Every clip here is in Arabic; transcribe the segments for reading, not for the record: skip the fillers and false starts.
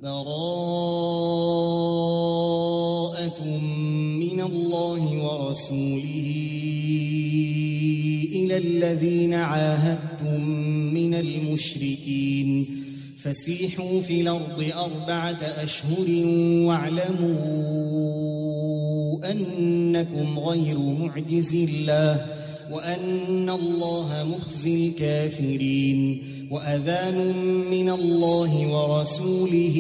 براءة من الله ورسوله إلى الذين عاهدتم من المشركين فسيحوا في الأرض 4 أشهر واعلموا أنكم غير معجز الله وأن الله مخزي الكافرين وأذان من الله ورسوله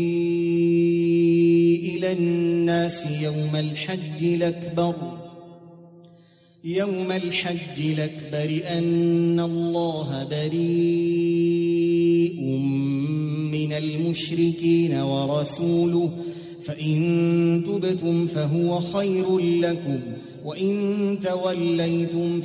إلى الناس يوم الحج الأكبر أن الله بريء من المشركين ورسوله فإن تبتم فهو خير لكم وإن توليتم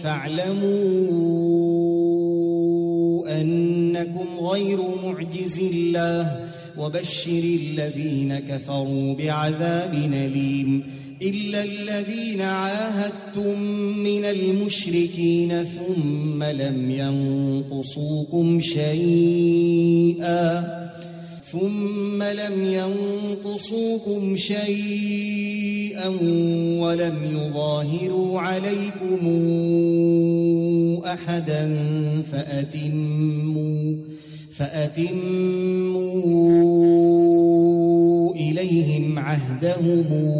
فاعلموا أنكم غير معجز الله وبشر الذين كفروا بعذاب أليم إلا الذين عاهدتم من المشركين ثم لم ينقصوكم شيئا ولم يظاهروا عليكم أحدا فأتموا إليهم عهدهم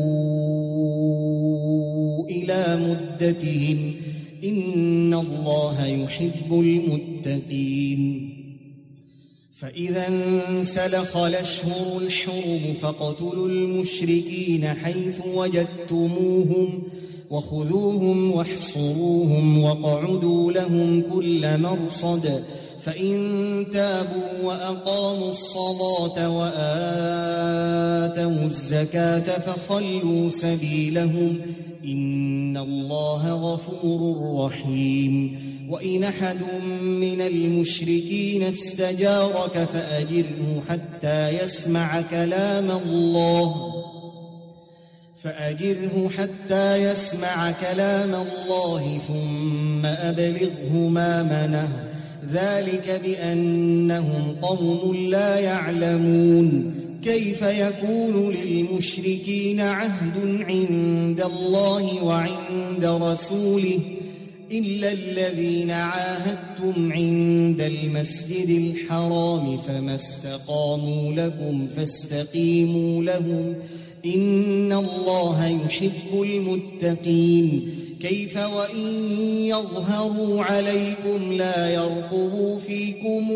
إلى مدتهم إن الله يحب المتقين فإذا انسلخ الأشهر الحرم فاقتلوا المشركين حيث وجدتموهم وخذوهم واحصروهم واقعدوا لهم كل مرصد فإن تابوا وأقاموا الصلاة وآتوا الزكاة فخلوا سبيلهم إن الله غفور رحيم وإن أحد من المشركين استجارك فأجره حتى يسمع كلام الله ثم أبلغه مأمنه ذلك بأنهم قوم لا يعلمون كيف يكون للمشركين عهد عند الله وعند رسوله إلا الذين عاهدتم عند المسجد الحرام فما استقاموا لكم فاستقيموا لهم إن الله يحب المتقين كيف وإن يظهروا عليكم لا يرقبوا فيكم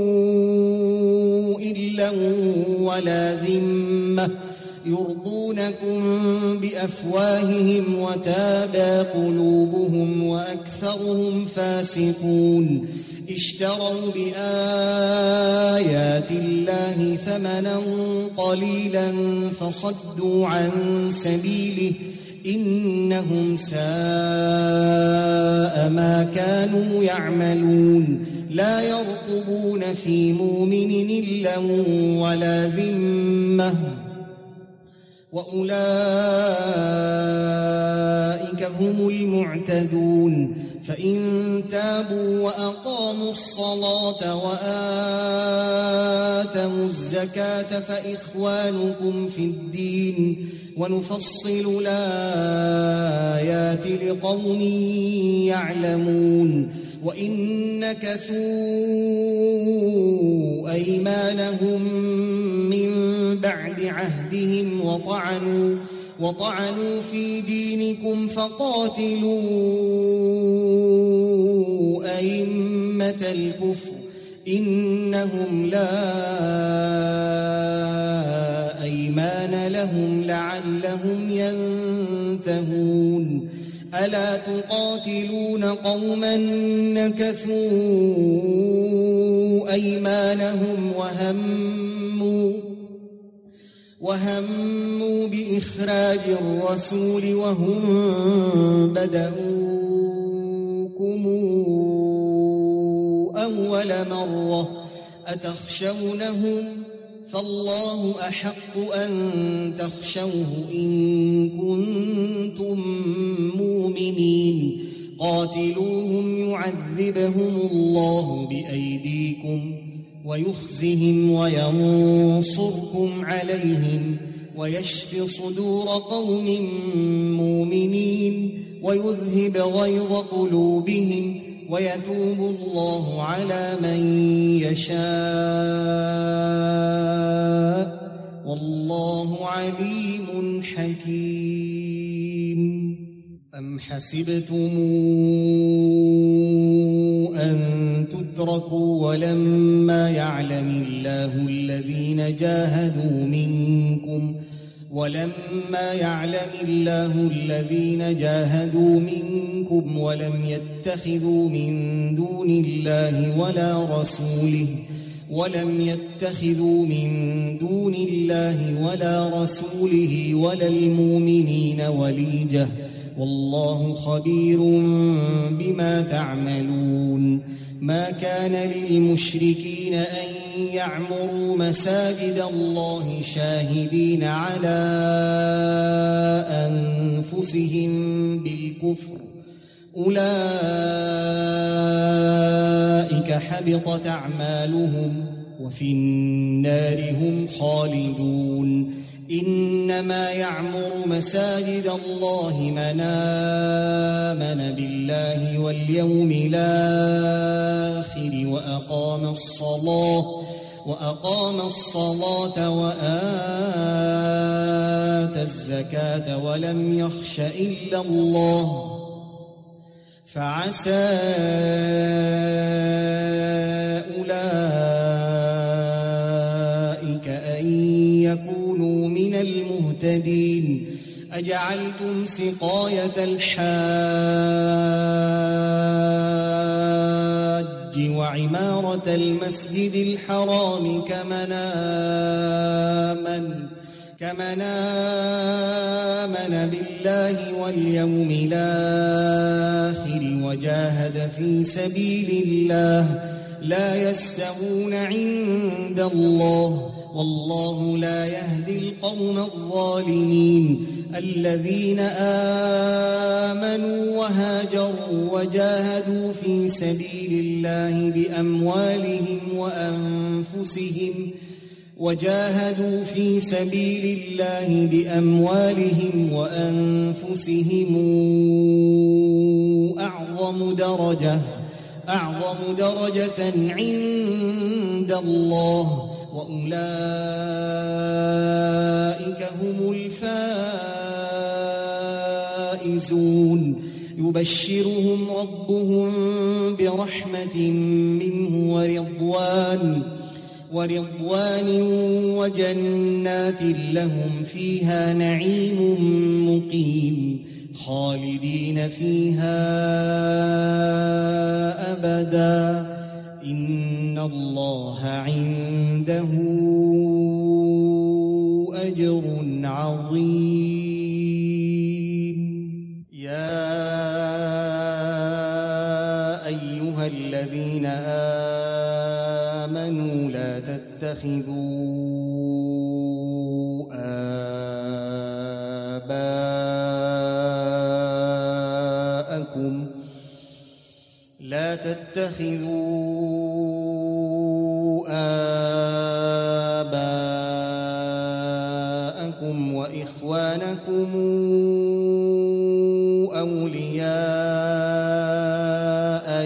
إلا ولا ذمة يرضونكم بأفواههم وتابى قلوبهم وأكثرهم فاسقون اشتروا بآيات الله ثمنا قليلا فصدوا عن سبيله إنهم ساء ما كانوا يعملون لا يرقبون في مؤمن إلا ولا ذمة وأولئك هم المعتدون فإن تابوا وأقاموا الصلاة وآتوا الزكاة فإخوانكم في الدين ونفصل الآيات لقوم يعلمون وإن نكثوا أيمانهم من بعد عهدهم وطعنوا في دينكم فقاتلوا أئمة الكفر إنهم لا أيمان لهم لعلهم ينتهون ألا تقاتلون قوما نكثوا أيمانهم وهموا بإخراج الرسول وهم بدؤوكم أول مرة أتخشونهم فالله أحق أن تخشوه إن كنتم مؤمنين قاتلوهم يعذبهم الله بأيديكم ويخزهم وينصركم عليهم ويشف صدور قوم مؤمنين ويذهب غيظ قلوبهم ويتوب الله على من يشاء والله عليم حكيم. أم حسبتم أن تتركوا ولما يعلم الله الذين جاهدوا منكم ولم يتخذوا من دون الله ولا رسوله ولا المؤمنين وليجة والله خبير بما تعملون. ما كان للمشركين أن يعمروا مساجد الله شاهدين على أنفسهم بالكفر أولئك حبطت أعمالهم وفي النار هم خالدون. إنما يعمر مساجد الله من آمن بالله واليوم الآخر وأقام الصلاة وآتى الزكاة ولم يخش إلا الله فعسى أولئك أن يكونوا من المهتدين. أجعلتم سقاية الحاج وعمارة المسجد الحرام كمن آمن بالله واليوم الآخر وجاهد في سبيل الله لا يستوون عند الله والله لا يهدي القوم الظالمين. الذين آمنوا وهاجروا وجاهدوا في سبيل الله بأموالهم وأنفسهم أعظم درجة عند الله وأولئك هم الفائزون. يبشرهم ربهم برحمة منه ورضوان وجنات لهم فيها نعيم مقيم خالدين فيها أبدا إن الله عنده أجر عظيم. يا أيها الذين آمنوا لا تتخذوا آباءكم وإخوانكم أولياء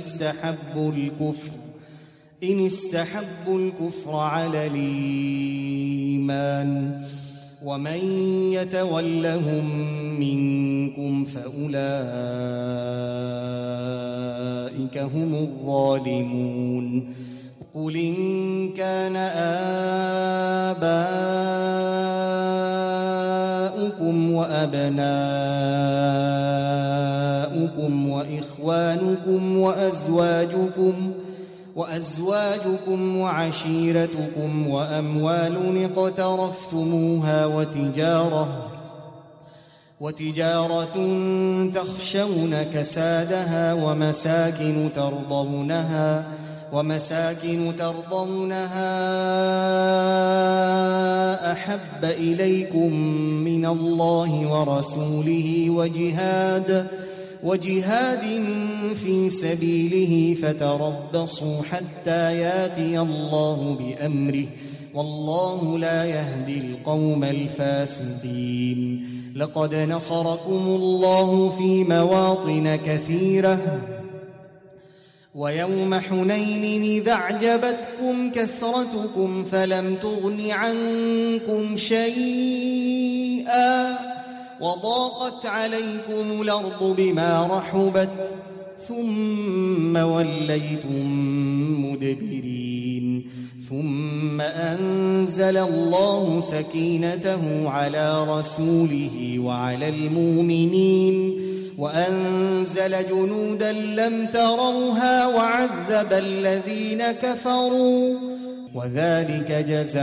إن استحبوا الكفر على الإيمان ومن يتولهم منكم فأولئك هم الظالمون. قل إن كان آباؤكم وأبناؤكم وإخوانكم وأزواجكم وعشيرتكم وأموال اقترفتموها وتجارة تخشون كسادها ومساكن ترضونها أحب إليكم من الله ورسوله وجهاد في سبيله فتربصوا حتى ياتي الله بأمره والله لا يهدي القوم الفاسقين لقد نصركم الله في مواطن كثيرة ويوم حنين إذ أعجبتكم كثرتكم فلم تغن عنكم شيئا وضاقت عليكم الأرض بما رحبت ثم وليتم مدبرين ثم أنزل الله سكينته على رسوله وعلى المؤمنين وأنزل جنودا لم تروها وعذب الذين كفروا وذلك جزاء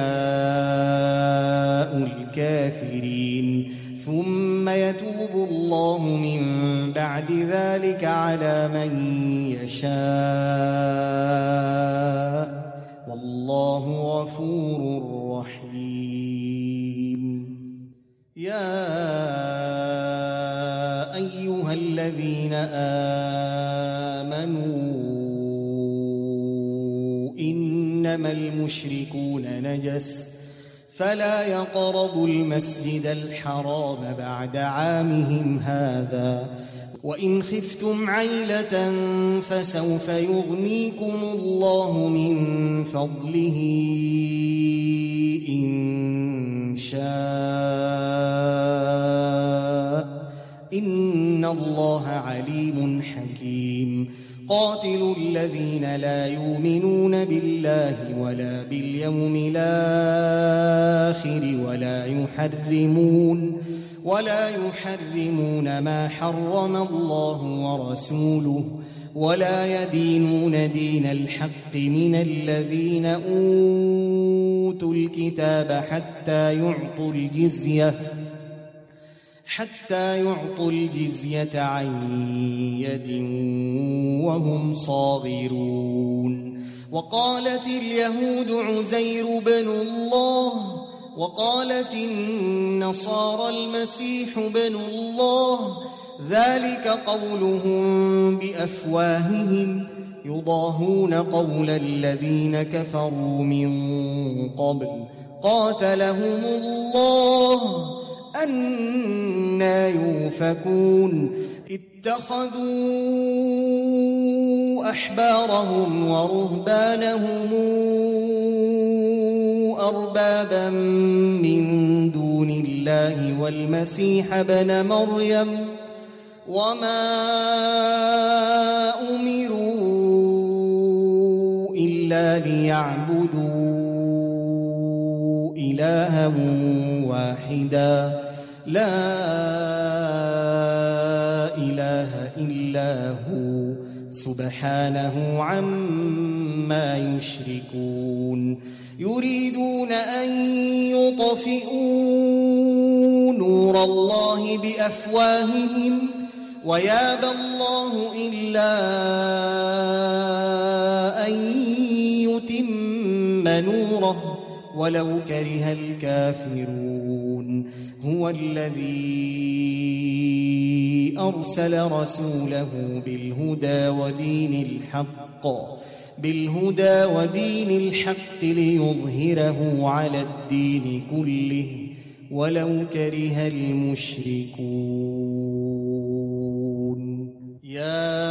الكافرين ثم يتوب الله من بعد ذلك على من يشاء والله غفور رحيم يا أيها الذين آمنوا إنما المشركون نجس فلا يقربوا المسجد الحرام بعد عامهم هذا وإن خفتم عيلة فسوف يغنيكم الله من فضله إن شاء إن الله عليم حكيم قاتلوا الذين لا يؤمنون بالله ولا باليوم الآخر ولا يحرمون ما حرم الله ورسوله ولا يدينون دين الحق من الذين أوتوا الكتاب حتى يعطوا الجزية عن يد وهم صاغرون وقالت اليهود عزير بن الله وقالت النصارى المسيح بن الله ذلك قولهم بأفواههم يضاهون قول الذين كفروا من قبل قاتلهم الله أنى يؤفكون اتخذوا أحبارهم ورهبانهم أربابا من دون الله والمسيح ابن مريم وما أمروا إلا ليعبدوا إلها واحدا لا إله إلا هو سبحانه عما يشركون يريدون أن يطفئوا نور الله بأفواههم ويابى الله إلا أن يتم نوره ولو كره الكافرون هو الذي أرسل رسوله بالهدى ودين الحق ليظهره على الدين كله ولو كره المشركون يا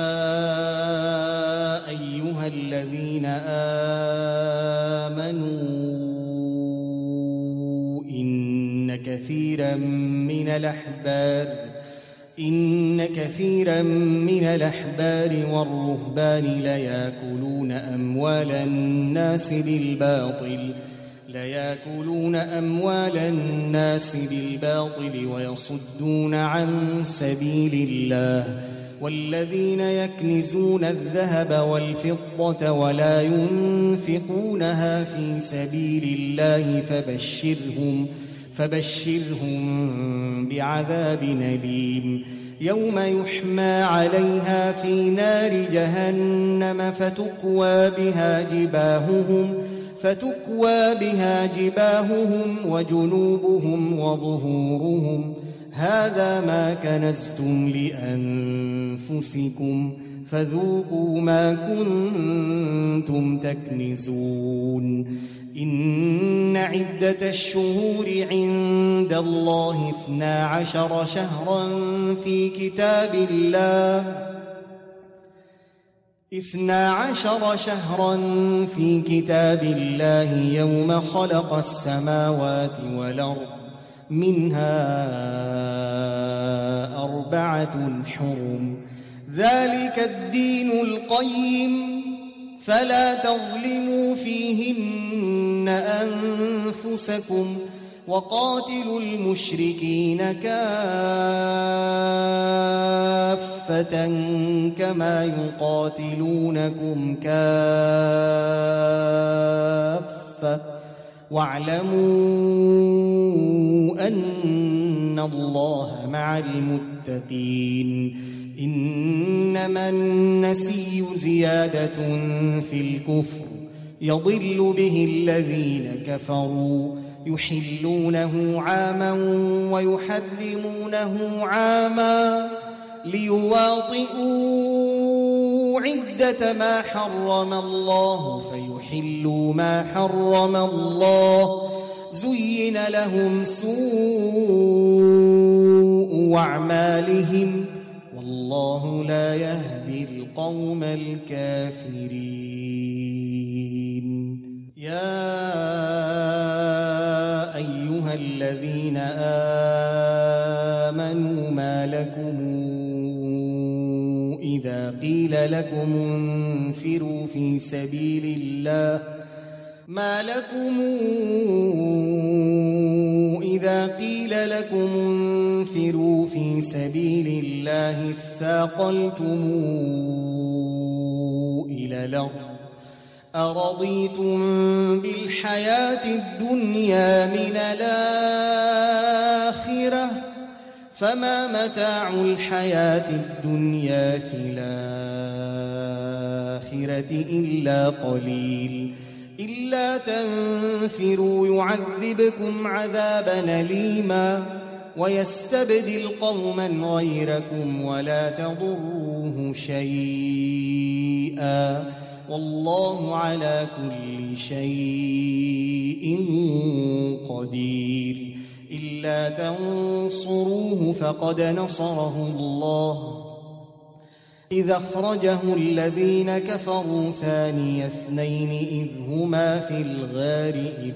أيها الذين آمنوا إن كثيرا من الأحبار والرهبان ليأكلون أموال الناس بالباطل ويصدون عن سبيل الله والذين يكنزون الذهب والفضة ولا ينفقونها في سبيل الله فبشرهم بعذاب أليم يوم يحمى عليها في نار جهنم فتكوى بها جباههم وجنوبهم وظهورهم هذا ما كنزتم لأنفسكم فذوقوا ما كنتم تكنزون إن عدة الشهور عند الله 12 شهرا في كتاب الله 12 شهرا في كتاب الله يوم خلق السماوات والأرض منها 4 حرم ذلك الدين القيم فلا تظلموا فيهن أنفسكم وقاتلوا المشركين كافة كما يقاتلونكم كافة واعلموا أن الله مع المتقين إنما النسي زيادة في الكفر يضل به الذين كفروا يحلونه عاما ويحرمونه عاما ليواطئوا عدة ما حرم الله فيحلوا ما حرم الله زين لهم سوء أعمالهم والله لا يهدي القوم الكافرين يا أيها الذين آمنوا ما لكم إذا قيل لكم انفروا في سبيل الله في سبيل الله اثاقلتم إلى الأرض أرضيتم بالحياة الدنيا من الآخرة فما متاع الحياة الدنيا في الآخرة إلا قليل إلا تنفروا يعذبكم عذابا أليما ويستبدل قوما غيركم ولا تضروه شيئا والله على كل شيء قدير إلا تنصروه فقد نصره الله إذ أخرجه الذين كفروا ثاني اثنين إذ هما في الغار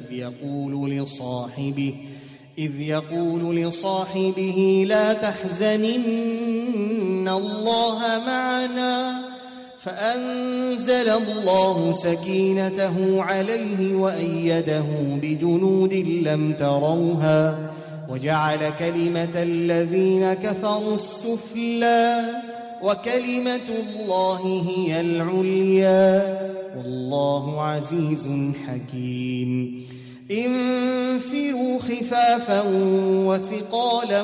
إذ يقول لصاحبه لا تحزن إن الله معنا فأنزل الله سكينته عليه وأيده بجنود لم تروها وجعل كلمة الذين كفروا السفلى وكلمة الله هي العليا والله عزيز حكيم انفروا خفافا وثقالا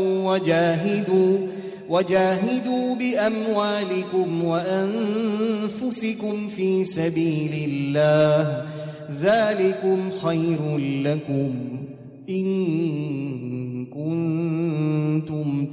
وجاهدوا بأموالكم وأنفسكم في سبيل الله ذلكم خير لكم إن كنتم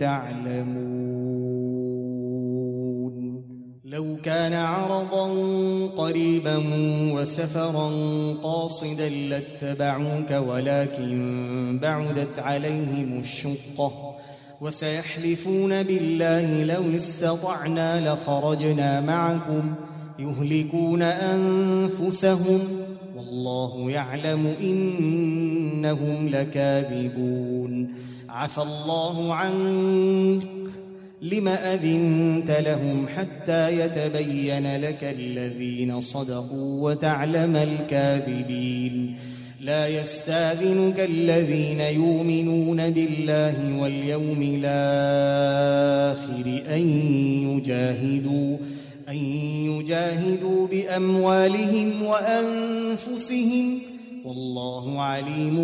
تعلمون لو كان عرضا قريبا وسفرا قاصدا لاتبعوك ولكن بعدت عليهم الشقة وسيحلفون بالله لو استطعنا لخرجنا معكم يهلكون أنفسهم والله يعلم إنهم لكاذبون عفى الله عنك لم أذنت لهم حتى يتبين لك الذين صدقوا وتعلم الكاذبين لا يستاذنك الذين يؤمنون بالله واليوم الآخر أن يجاهدوا بأموالهم وأنفسهم والله عليم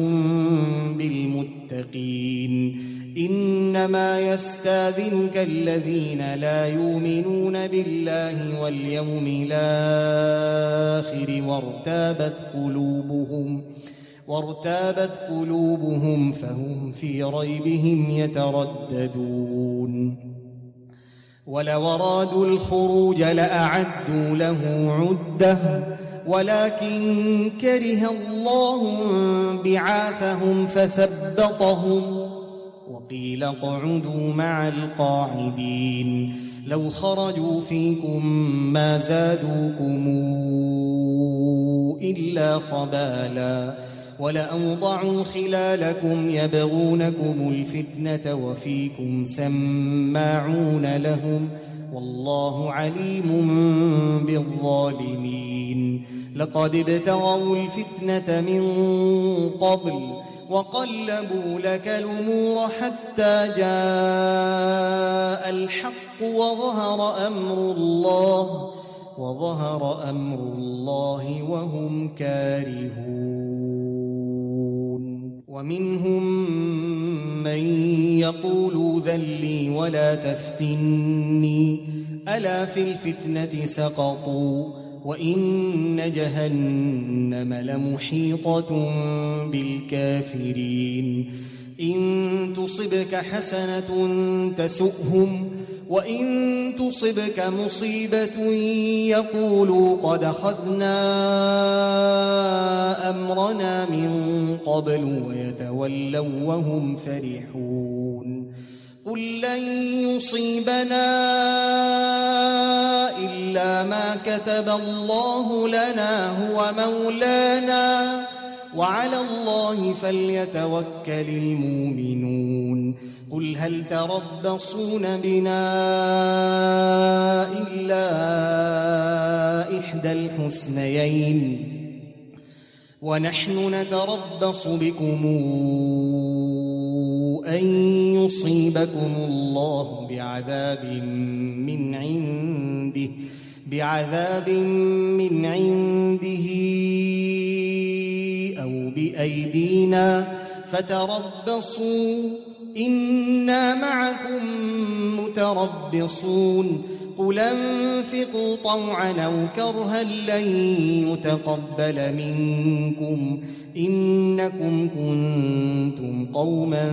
بالمتقين إنما يستاذنك الذين لا يؤمنون بالله واليوم الآخر وارتابت قلوبهم فهم في ريبهم يترددون ولو أرادوا الخروج لأعدوا له عدة ولكن كره الله بعاثهم فثبطهم وقيل اقعدوا مع القاعدين لو خرجوا فيكم ما زادوكم إلا خبالا ولأوضعوا خلالكم يبغونكم الفتنة وفيكم سماعون لهم والله عليم بالظالمين لقد ابتغوا الفتنة من قبل وقلبوا لك الأمور حتى جاء الحق وظهر أمر الله وهم كارهون ومنهم من يقول ذلي ولا تفتني ألا في الفتنة سقطوا وإن جهنم لمحيطة بالكافرين إن تصبك حسنة تسؤهم وإن تصبك مصيبة يقولوا قد أخذنا أمرنا من قبل ويتولوا وهم فرحون قل لن يصيبنا إلا ما كتب الله لنا هو مولانا وعلى الله فليتوكل المؤمنون قل هل تربصون بنا إلا إحدى الحسنيين ونحن نتربص بكم أن يصيبكم الله بعذاب من عنده أو بأيدينا فتربصوا إنا معكم متربصون قل انفقوا طوعا أو كرها لن يتقبل منكم إنكم كنتم قوما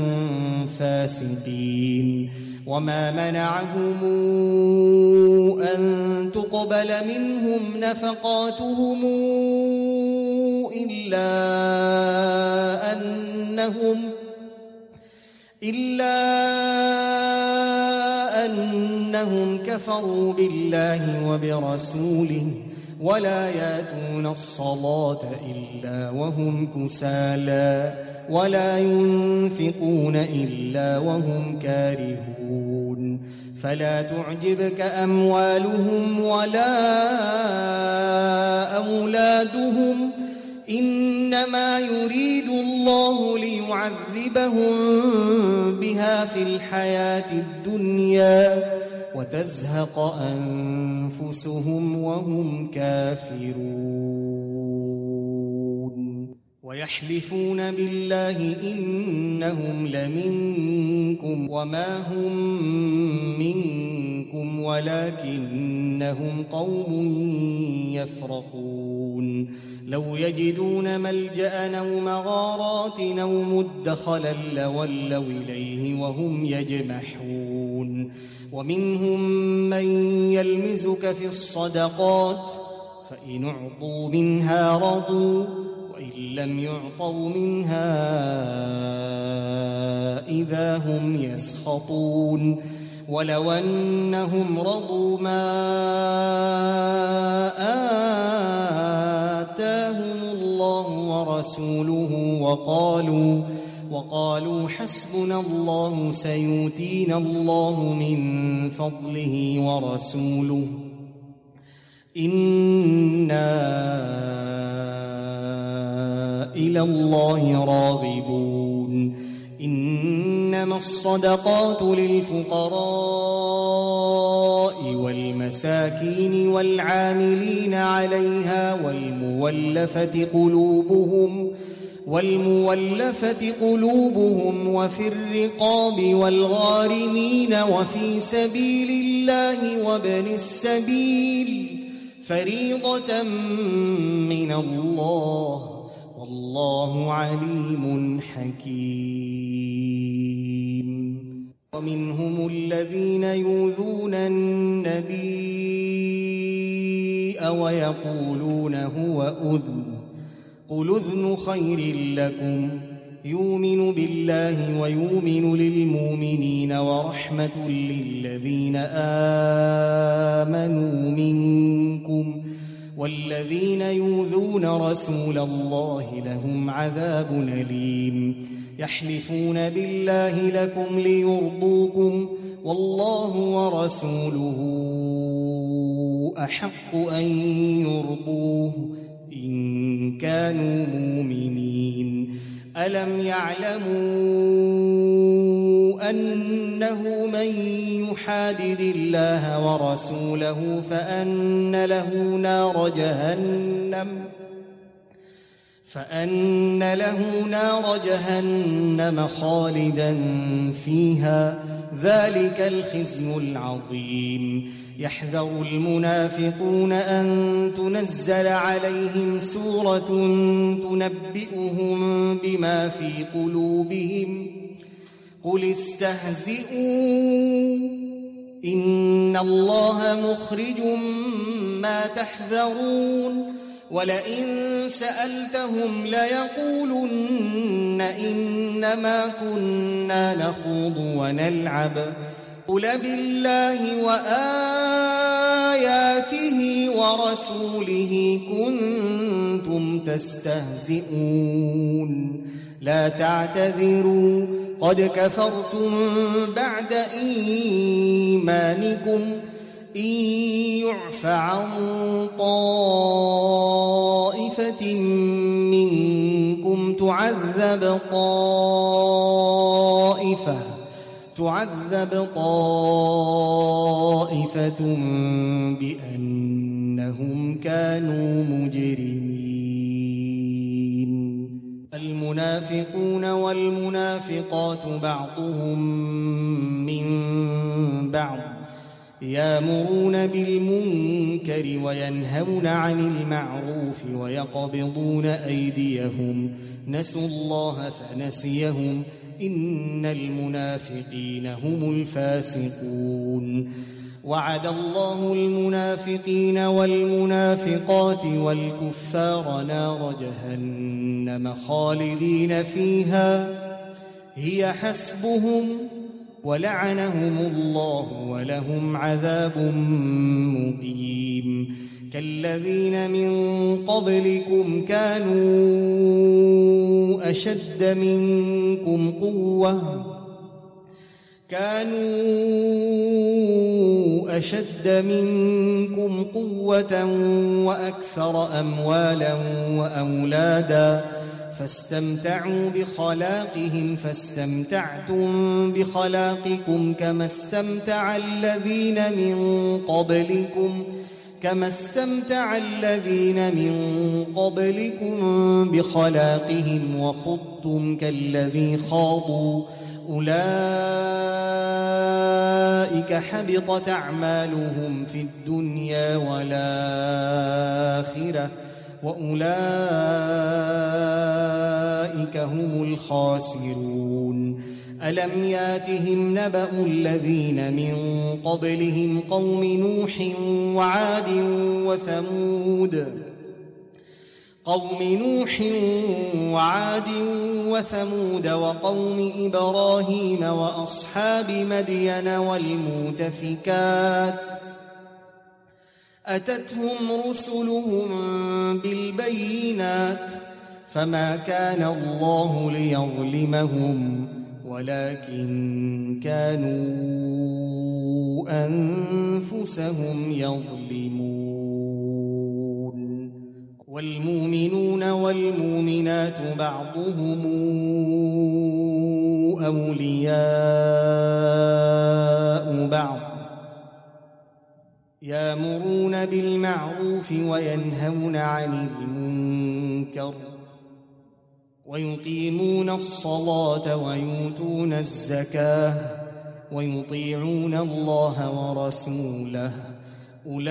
فاسقين وما منعهم أن تقبل منهم نفقاتهم إلا أنهم كفروا بالله وبرسوله ولا يأتون الصلاة إلا وهم كسالى ولا ينفقون إلا وهم كارهون فلا تعجبك أموالهم ولا أولادهم إنما يريد الله ليعذبهم بها في الحياة الدنيا وتزهق أنفسهم وهم كافرون ويحلفون بالله إنهم لمنكم وما هم منكم ولكنهم قوم يفرقون لو يجدون ملجأ أو مغارات أو مدخلا لولوا إليه وهم يجمحون ومنهم من يلمزك في الصدقات فإن أعطوا منها رضوا وإن لم يعطوا منها إذا هم يسخطون ولو أنهم رضوا ما آتاهم الله ورسوله وقالوا حسبنا الله سيؤتينا الله من فضله ورسوله إنا إلى الله راغبون إنما الصدقات للفقراء والمساكين والعاملين عليها والمولفة قلوبهم وفي الرقاب والغارمين وفي سبيل الله وابن السبيل فريضة من الله والله والله عليم حكيم. ومنهم الذين يؤذون النبي ويقولون هو أذن قل أذن خير لكم يؤمن بالله ويؤمن للمؤمنين ورحمة للذين آمنوا منكم والذين يؤذون رسول الله لهم عذاب أليم. يحلفون بالله لكم ليرضوكم والله ورسوله أحق أن يرضوه إن كانوا مؤمنين. ألم يعلموا أنه من يحادد الله ورسوله فأن له نار جهنم خالدا فيها ذلك الخزي العظيم. يحذر المنافقون أن تنزل عليهم سورة تنبئهم بما في قلوبهم قل استهزئوا إن الله مخرج ما تحذرون ولئن سألتهم ليقولن إنما كنا نخوض ونلعب قل بالله وآياته ورسوله كنتم تستهزئون لا تعتذروا قد كفرتم بعد إيمانكم إن يعف عن طائفة منكم تعذب طائفة بأنهم كانوا مجرمين. المنافقون والمنافقات بعضهم من بعض يأمرون بالمنكر وينهون عن المعروف ويقبضون أيديهم نسوا الله فنسيهم إن المنافقين هم الفاسقون. وعد الله المنافقين والمنافقات والكفار نار جهنم خالدين فيها هي حسبهم ولعنهم الله ولهم عذاب مقيم. كالذين من قبلكم كانوا أشد منكم قوة وأكثر أموالا وأولادا فاستمتعوا بخلاقهم فاستمتعتم بخلاقكم كما استمتع الذين من قبلكم بخلاقهم وخضتم كالذي خاضوا أولئك حبطت أعمالهم في الدنيا والآخرة وأولئك هم الخاسرون. ألم ياتهم نبأ الذين من قبلهم قوم نوح وعاد وثمود وقوم إبراهيم وأصحاب مدين والمؤتفكات أتتهم رسلهم بالبينات فما كان الله ليظلمهم ولكن كانوا أنفسهم يظلمون. والمؤمنون والمؤمنات بعضهم أولياء بعض يأمرون بالمعروف وينهون عن المنكر ويقيمون الصلاة ويؤتون الزكاة ويطيعون الله ورسوله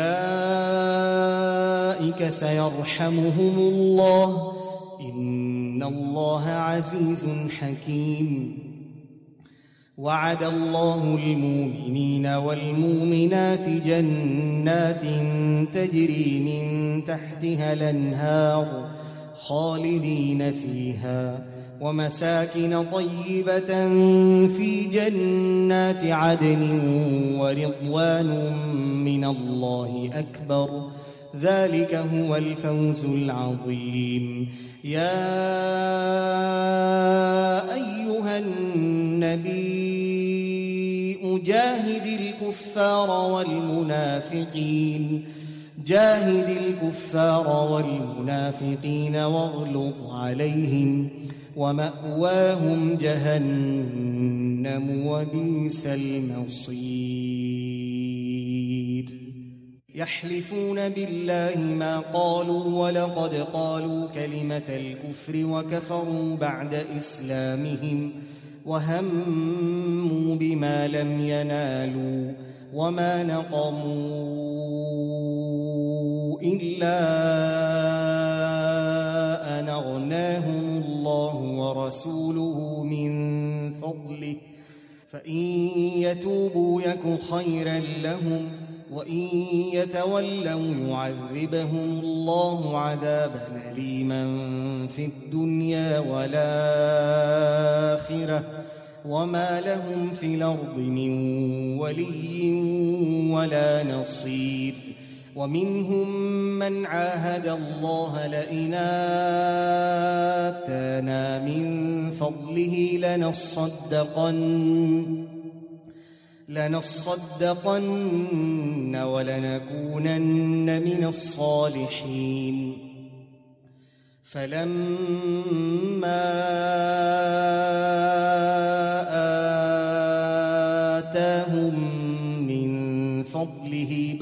أولئك سيرحمهم الله إن إن الله عزيز حكيم. وعد الله المؤمنين والمؤمنات جنات تجري من تحتها الأنهار خالدين فيها ومساكن طيبة في جنات عدن ورضوان من الله أكبر، ذلك هو الفوز العظيم. يا أيها النبي جاهد الكفار والمنافقين واغلظ عليهم ومأواهم جهنم وبئس المصير. يحلفون بالله ما قالوا ولقد قالوا كلمة الكفر وكفروا بعد إسلامهم وهموا بما لم ينالوا وما نقموا إلا أن أغناهم الله ورسوله من فضله فإن يتوبوا يك خيرا لهم وإن يتولوا يعذبهم الله عذابا أليما في الدنيا والآخرة وما لهم في الأرض من ولي ولا نصير. ومنهم من عاهد الله لئن آتانا من فضله لنصدقن ولنكونن من الصالحين. فلما آتاهم من فضله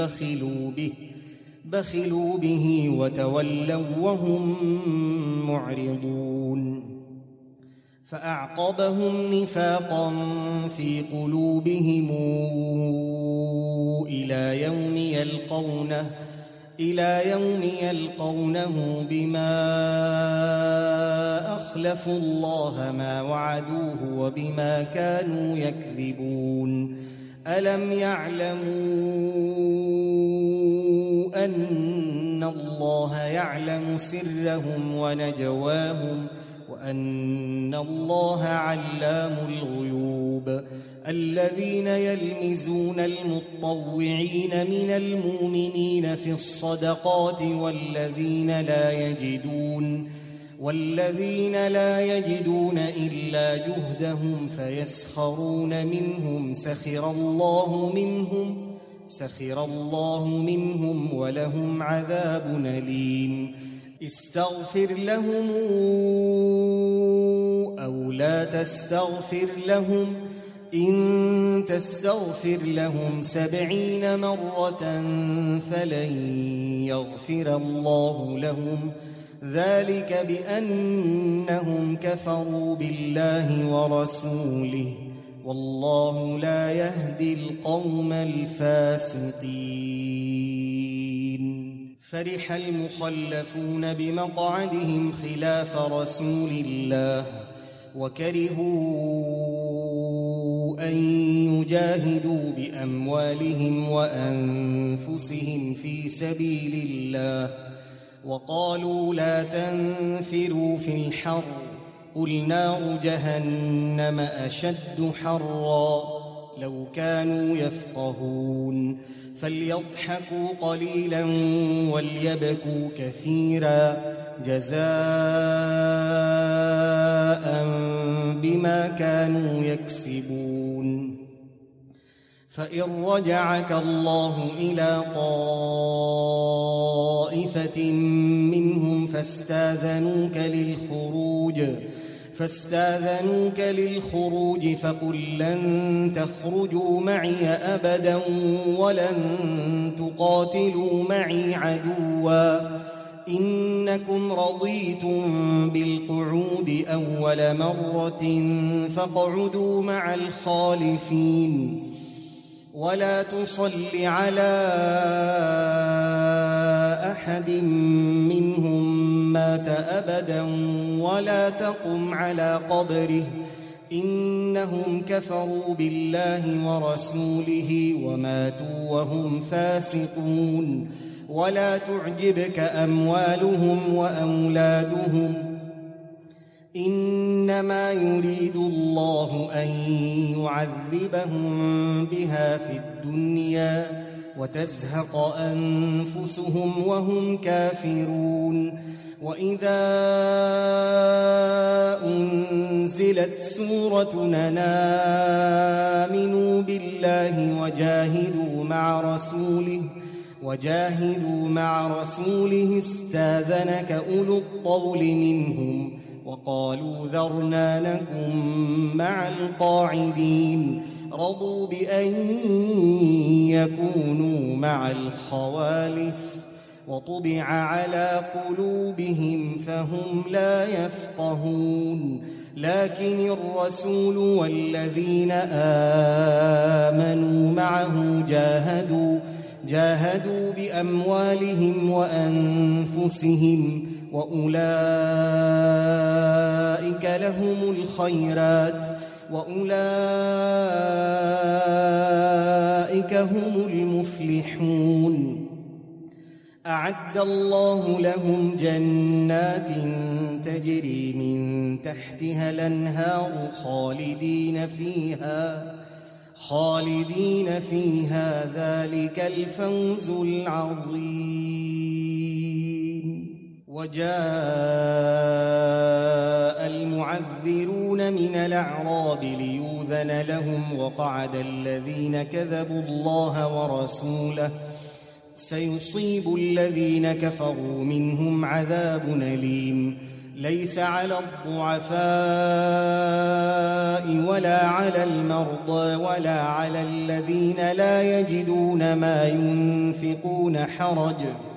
بخلوا به وتولوا وهم معرضون. فأعقبهم نفاقا في قلوبهم إلى يوم يلقونه بما أخلفوا الله ما وعدوه وبما كانوا يكذبون. ألم يعلموا أن الله يعلم سرهم ونجواهم وأن الله علام الغيوب. الذين يلمزون المطوعين من المؤمنين في الصدقات والذين لا يجدون إلا جهدهم فيسخرون منهم سخر الله منهم ولهم عذاب أليم. استغفر لهم أو لا تستغفر لهم إن تستغفر لهم 70 مرة فلن يغفر الله لهم ذلك بأنهم كفروا بالله ورسوله والله لا يهدي القوم الفاسقين. فرح المخلفون بمقعدهم خلاف رسول الله وكرهوا أن يجاهدوا بأموالهم وأنفسهم في سبيل الله وقالوا لا تنفروا في الحر قل نار جهنم أشد حرا لو كانوا يفقهون. فليضحكوا قليلا وليبكوا كثيرا جزاء بما كانوا يكسبون. فإن رجعك الله إلى طائفة منهم فاستاذنوك للخروج فقل لن تخرجوا معي أبدا ولن تقاتلوا معي عدوا إنكم رضيتم بالقعود أول مرة فاقعدوا مع الخالفين ولا تصل على أحد منهم مات أبدا ولا تقم على قبره إنهم كفروا بالله ورسوله وماتوا وهم فاسقون ولا تعجبك أموالهم وأولادهم إنما يريد الله أن يعذبهم بها في الدنيا وتزهق أنفسهم وهم كافرون وإذا أنزلت سورة أن آمنوا بالله وجاهدوا مع رسوله استاذنك أولو الطول منهم وقالوا ذرنا نكن مع القاعدين رضوا بأن يكونوا مع الخوالف وطبع على قلوبهم فهم لا يفقهون لكن الرسول والذين آمنوا معه جاهدوا بأموالهم وأنفسهم وأولئك لهم الخيرات وأولئك هم المفلحون أعد الله لهم جنات تجري من تحتها الأنهار خالدين فيها ذلك الفوز العظيم وجاء المعذرون من الأعراب ليؤذن لهم وقعد الذين كذبوا الله ورسوله سيصيب الذين كفروا منهم عذاب أليم ليس على الضعفاء ولا على المرضى ولا على الذين لا يجدون ما ينفقون حرج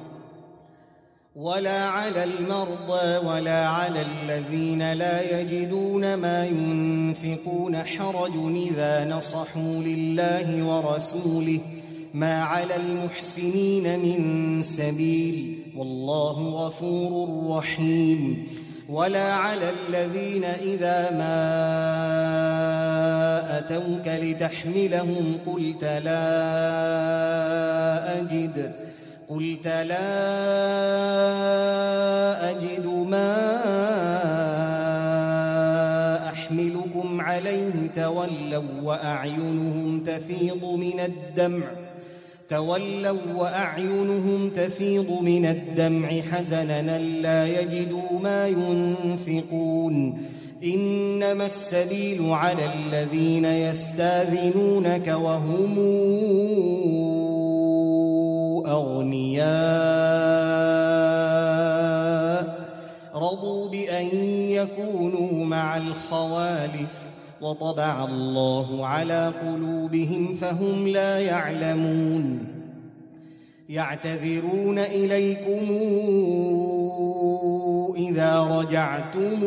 إذا نصحوا لله ورسوله ما على المحسنين من سبيل والله غفور رحيم ولا على الذين إذا ما أتوك لتحملهم قلت لا أجد ما أحملكم عليه تولوا وأعينهم تفيض من الدمع حزنا لا يجدوا ما ينفقون إنما السبيل على الذين يستاذنونك وهم أغنياء رضوا بأن يكونوا مع الخوالف وطبع الله على قلوبهم فهم لا يعلمون يعتذرون إليكم إذا رجعتم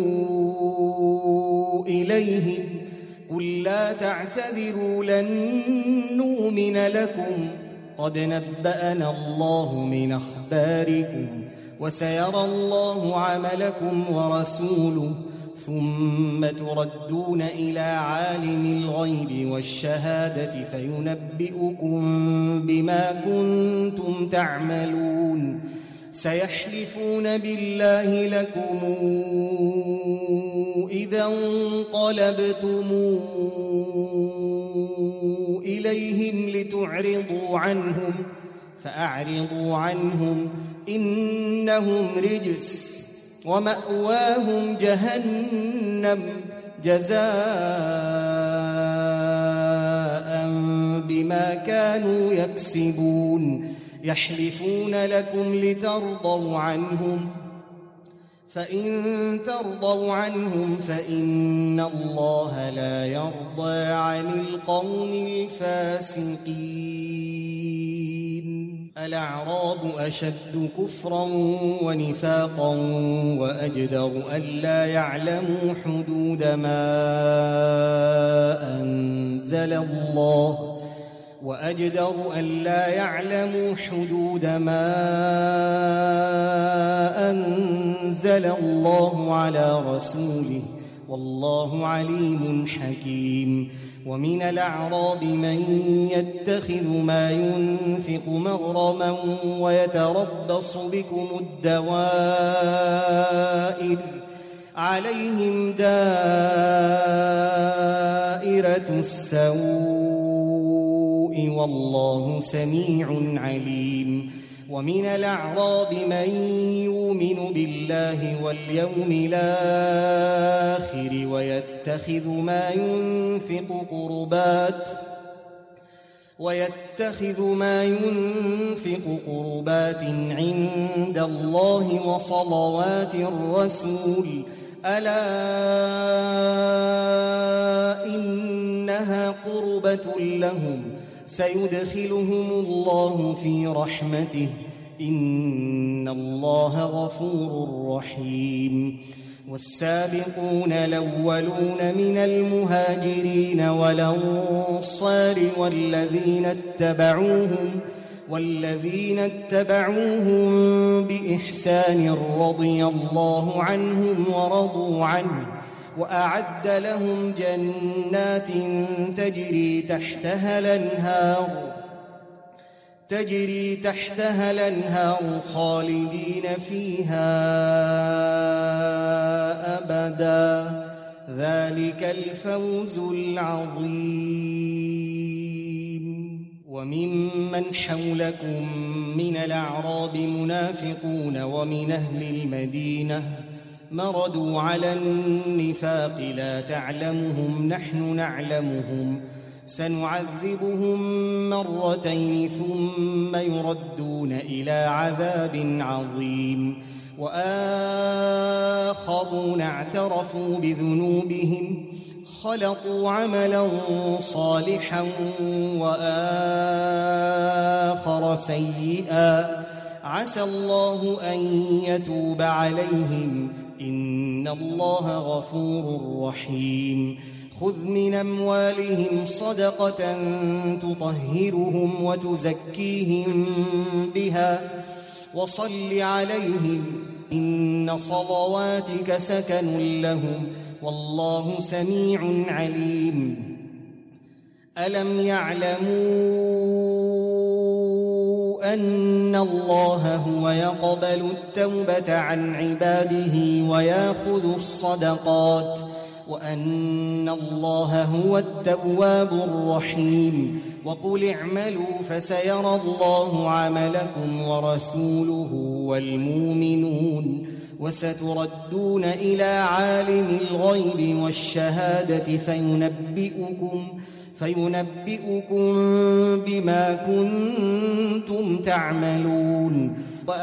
إليهم قل لا تعتذروا لن نؤمن لكم قد نبأنا الله من أخباركم وسيرى الله عملكم ورسوله ثم تردون إلى عالم الغيب والشهادة فينبئكم بما كنتم تعملون سيحلفون بالله لكم إذا انقلبتم إليهم لتعرضوا عنهم فأعرضوا عنهم إنهم رجس ومأواهم جهنم جزاء بما كانوا يكسبون يحلفون لكم لترضوا عنهم فإن ترضوا عنهم فإن الله لا يرضى عن القوم الفاسقين الأعراب أشد كفرا ونفاقا وأجدر ألا يعلموا حدود ما أنزل الله وأجدر ألا يعلموا حدود ما أنزل الله على رسوله والله عليم حكيم. ومن الأعراب من يتخذ ما ينفق مغرما ويتربص بكم الدوائر عليهم دائرة السوء والله سميع عليم. ومن الأعراب من يؤمن بالله واليوم الآخر ويتخذ ما ينفق قربات عند الله وصلوات الرسول ألا إنها قربة لهم سيدخلهم الله في رحمته إن الله غفور رحيم. والسابقون الأولون من المهاجرين والأنصار والذين اتبعوهم بإحسان رضي الله عنهم ورضوا عنه وأعد لهم جنات تجري تحتها الأنهار خالدين فيها أبدا ذلك الفوز العظيم. وممن حولكم من الأعراب منافقون ومن أهل المدينة مردوا على النفاق لا تعلمهم نحن نعلمهم سنعذبهم مرتين ثم يردون إلى عذاب عظيم. وآخرون اعترفوا بذنوبهم خلطوا عملا صالحا وآخر سيئا عسى الله أن يتوب عليهم إن الله غفور رحيم. خذ من أموالهم صدقة تطهرهم وتزكيهم بها وصل عليهم إن صلواتك سكن لهم والله سميع عليم. ألم يعلموا أن الله هو يقبل التوبة عن عباده ويأخذ الصدقات وأن الله هو التواب الرحيم. وقل اعملوا فسيرى الله عملكم ورسوله والمؤمنون وستردون إلى عالم الغيب والشهادة فينبئكم بما كنتم تعملون.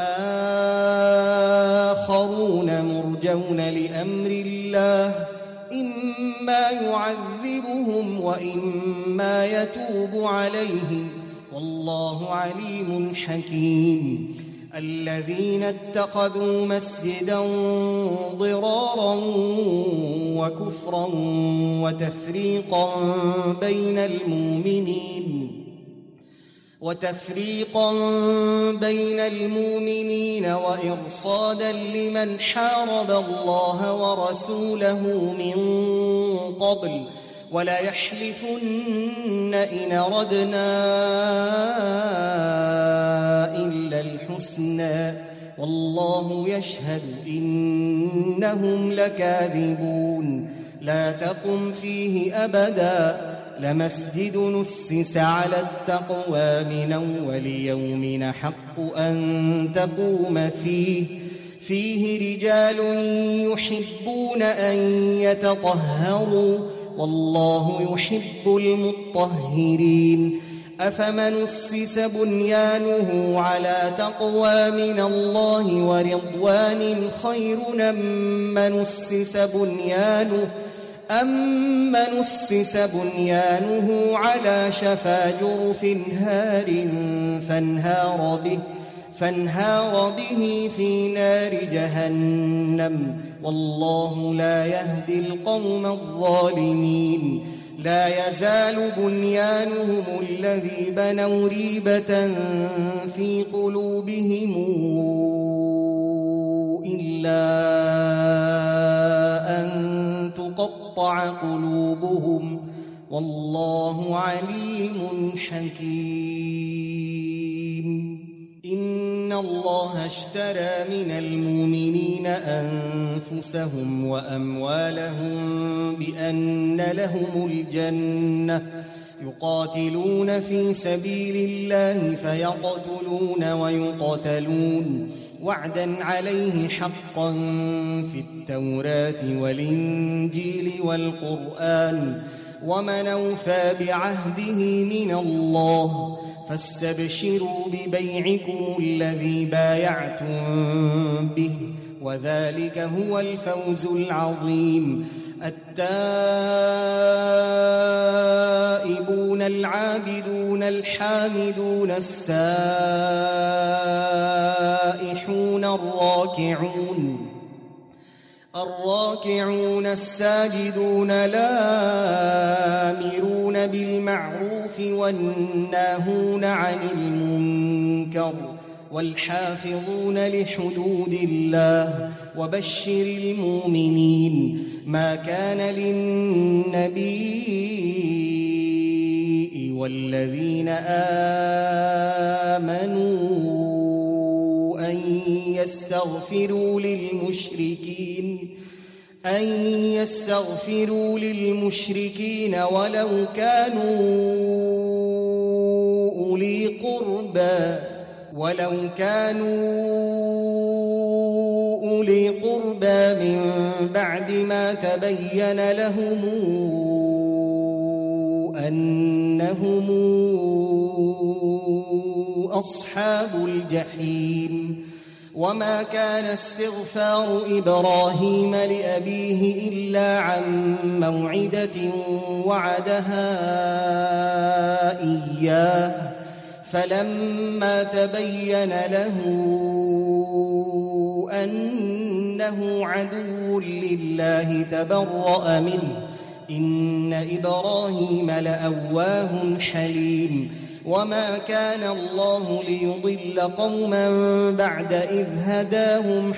وآخرون مرجون لأمر الله إما يعذبهم وإما يتوب عليهم والله عليم حكيم. الذين اتخذوا مسجدا ضرارا وكفرا وتفريقا بين المؤمنين وإرصادا لمن حارب الله ورسوله من قبل ولا يحلفن إن أردنا إلا الحسنى والله يشهد إنهم لكاذبون. لا تقم فيه أبدا لمسجد نسس على التقوى من أول يوم حق أن تقوم فيه رجال يحبون أن يتطهروا والله يحب المطهرين. أفمن أسس بنيانه على تقوى من الله ورضوان خير أمن أسس بنيانه على شفا جرف هار فانهار به في نار جهنم والله لا يهدي القوم الظالمين. لا يزال بنيانهم الذي بنوا ريبة في قلوبهم إلا أن تقطع قلوبهم والله عليم حكيم. إن الله اشترى من المؤمنين أنفسهم وأموالهم بأن لهم الجنة يقاتلون في سبيل الله فيقتلون ويقتلون وعدا عليه حقا في التوراة والإنجيل والقرآن ومن أوفى بعهده من الله فاستبشروا ببيعكم الذي بايعتم به وذلك هو الفوز العظيم. التائبون العابدون الحامدون السائحون الراكعون الساجدون الآمرون بالمعروف والناهون عن المنكر والحافظون لحدود الله وبشر المؤمنين. ما كان للنبي والذين آمنوا أن يستغفروا للمشركين ولو كانوا أولي قربى من بعد ما تبين لهم أنهم أصحاب الجحيم. وما كان استغفار إبراهيم لأبيه إلا عن موعدة وعدها إياه فلما تبين له أنه عدو لله تبرأ منه إن إبراهيم لأواه حليم. وما كان الله ليضل قوما بعد إذ هداهم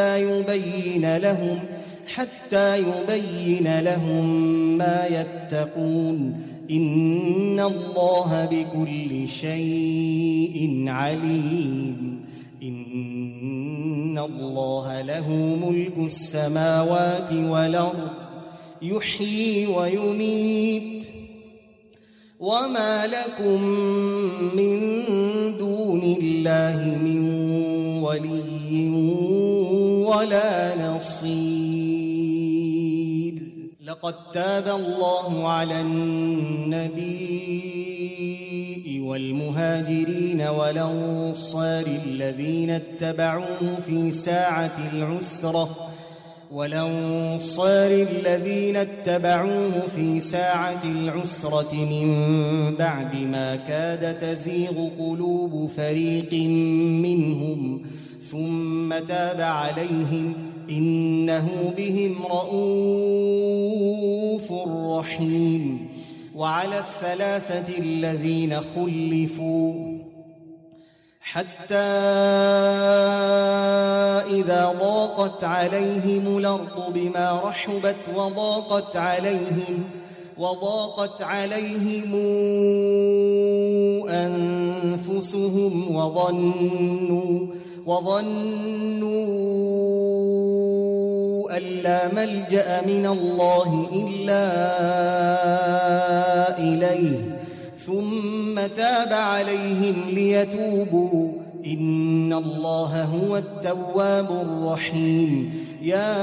حتى يبين لهم ما يتقون إن الله بكل شيء عليم. إن الله له ملك السماوات والأرض يحيي ويميت وما لكم من دون الله من ولي ولا نصير. لقد تاب الله على النبي والمهاجرين والأنصار الذين اتبعوه في ساعة العسرة من بعد ما كاد تزيغ قلوب فريق منهم ثم تاب عليهم إنه بهم رءوف رحيم. وعلى الثلاثة الذين خلفوا حتى إذا ضاقت عليهم الأرض بما رحبت وضاقت عليهم أنفسهم وظنوا أن لا ملجأ من الله إلا إليه ثم تاب عليهم ليتوبوا إن الله هو التواب الرحيم. يا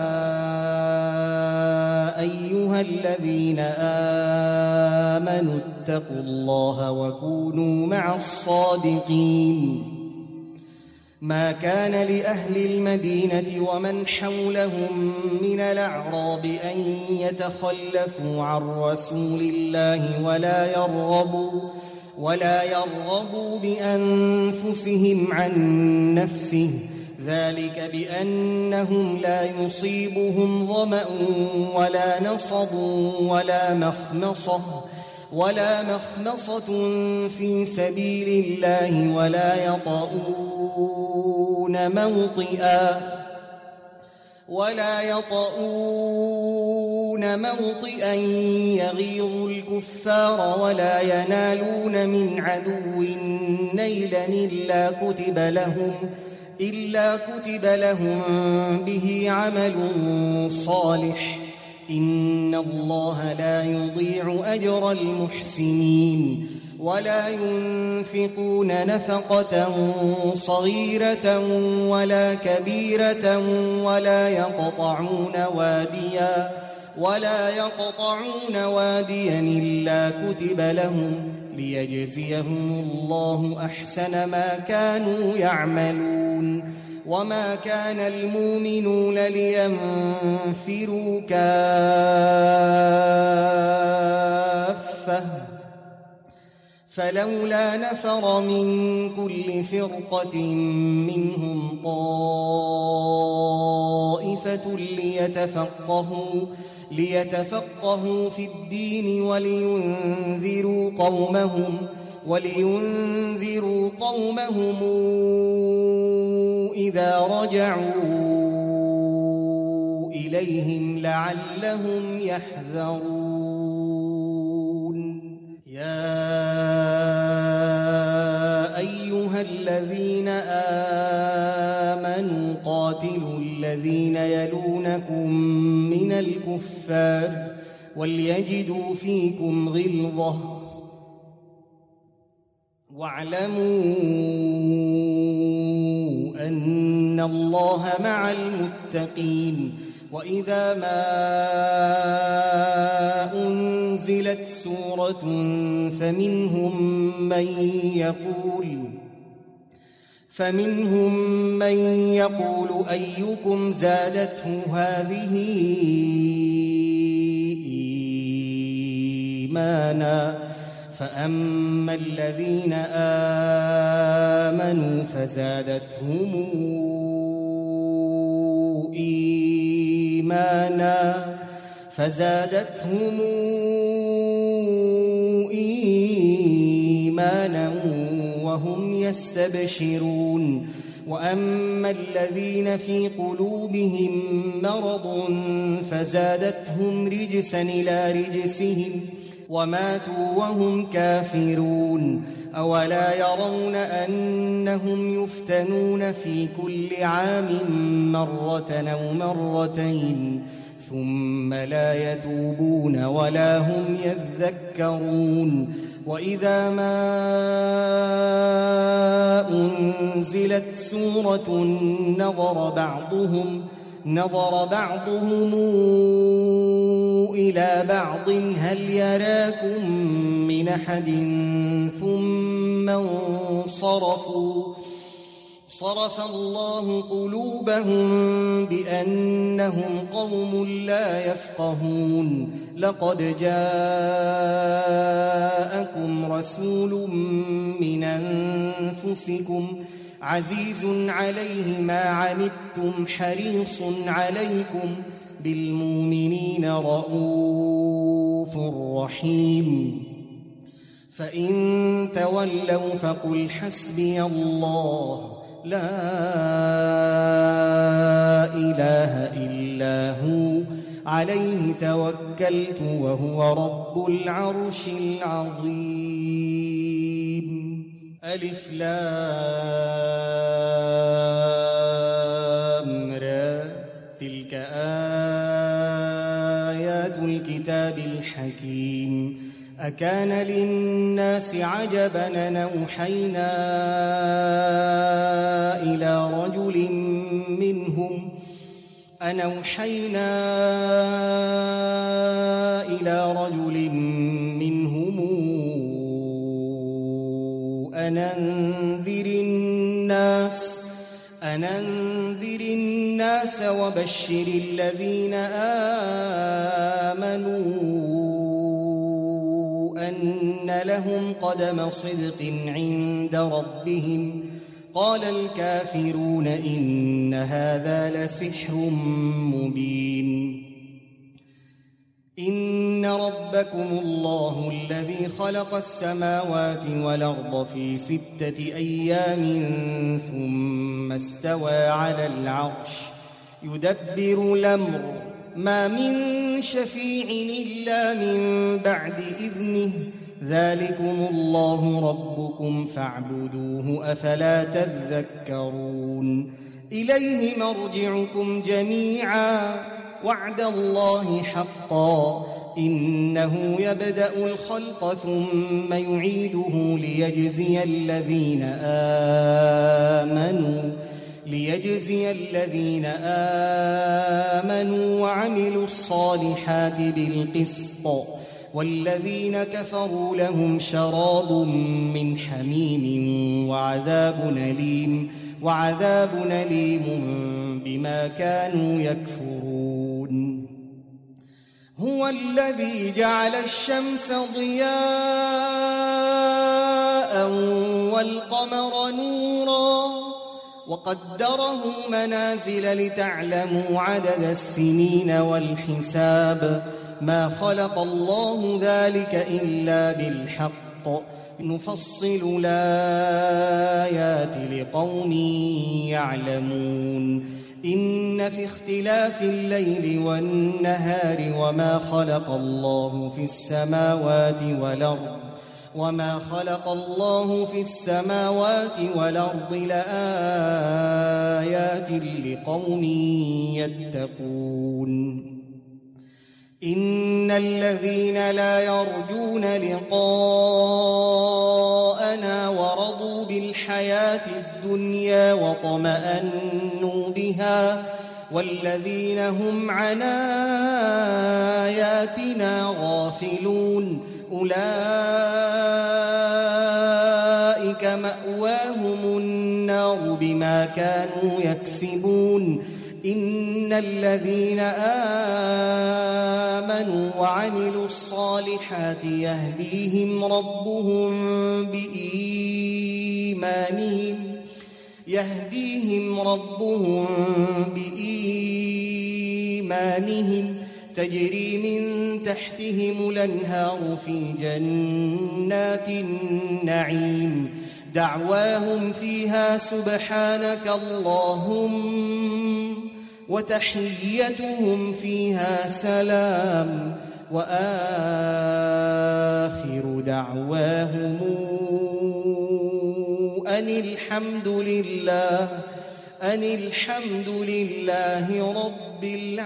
أيها الذين آمنوا اتقوا الله وكونوا مع الصادقين. ما كان لأهل المدينة ومن حولهم من الأعراب أن يتخلفوا عن رسول الله ولا يرغبوا بأنفسهم عن نفسه ذلك بأنهم لا يصيبهم ظمأ ولا نصب ولا مخمصة في سبيل الله ولا يطؤون موطئا يغيظ الكفار ولا ينالون من عدو نيلا إلا كتب لهم به عمل صالح إن الله لا يضيع أجر المحسنين ولا ينفقون نفقة صغيرة ولا كبيرة ولا يقطعون واديا إلا كتب لهم ليجزيهم الله أحسن ما كانوا يعملون وما كان المؤمنون لينفروا كافة فلولا نفر من كل فرقة منهم طائفة ليتفقهوا في الدين ولينذروا قومهم إذا رجعوا إليهم لعلهم يحذرون يا أيها الذين آمنوا قاتلوا الذين يلونكم من الكفار وليجدوا فيكم غلظة واعلموا أن الله مع المتقين وإذا ما أنزلت سورة فمنهم من يقول أيكم زادته هذه إيمانا فأما الذين آمنوا فزادتهم إيمانا وهم يستبشرون وأما الذين في قلوبهم مرض فزادتهم رجسا إلى رجسهم وماتوا وهم كافرون أولا يرون أنهم يفتنون في كل عام مرة أو مرتين ثم لا يتوبون ولا هم يذكرون وإذا ما أنزلت سورة نظر بعضهم إلى بعض هل يراكم من أحد ثم انصرفوا صرف الله قلوبهم بأنهم قوم لا يفقهون لقد جاءكم رسول من أنفسكم عزيز عليه ما عنتم حريص عليكم بالمؤمنين رؤوف رحيم فإن تولوا فقل حسبي الله لا إله إلا هو عليه توكلت وهو رب العرش العظيم ألف لام را تلك آيات الكتاب الحكيم أكان للناس عجبا أن أوحينا إلى رجل منهم أن أنذر الناس وبشر الذين آمنوا أن لهم قدم صدق قال الكافرون إن هذا لسحر مبين إن ربكم الله الذي خلق السماوات والأرض في 6 أيام ثم استوى على العرش يدبر الأمر ما من شفيع إلا من بعد إذنه ذلكم الله ربكم فاعبدوه أفلا تذكرون إليه مرجعكم جميعا وعد الله حقا إنه يبدأ الخلق ثم يعيده ليجزي الذين آمنوا وعملوا الصالحات بالقسط والذين كفروا لهم شراب من حميم وعذاب أليم بما كانوا يكفرون هو الذي جعل الشمس ضياء والقمر نورا وقدره منازل لتعلموا عدد السنين والحساب ما خلق الله ذلك إلا بالحق نفصل الآيات لقوم يعلمون إن في اختلاف الليل والنهار وما خلق الله في السماوات والأرض لآيات لقوم يتقون إن الذين لا يرجون لقاءنا ورضوا بالحياة الدنيا واطمأنوا بها والذين هم عن آياتنا غافلون أولئك مأواهم النار بما كانوا يكسبون إن الذين آمنوا وعملوا الصالحات يهديهم ربهم بإيمانهم تجري من تحتهم الأنهار في جنات النعيم دعواهم فيها سبحانك اللهم وتحيتهم فيها سلام وآخر دعواهم أن الحمد لله رب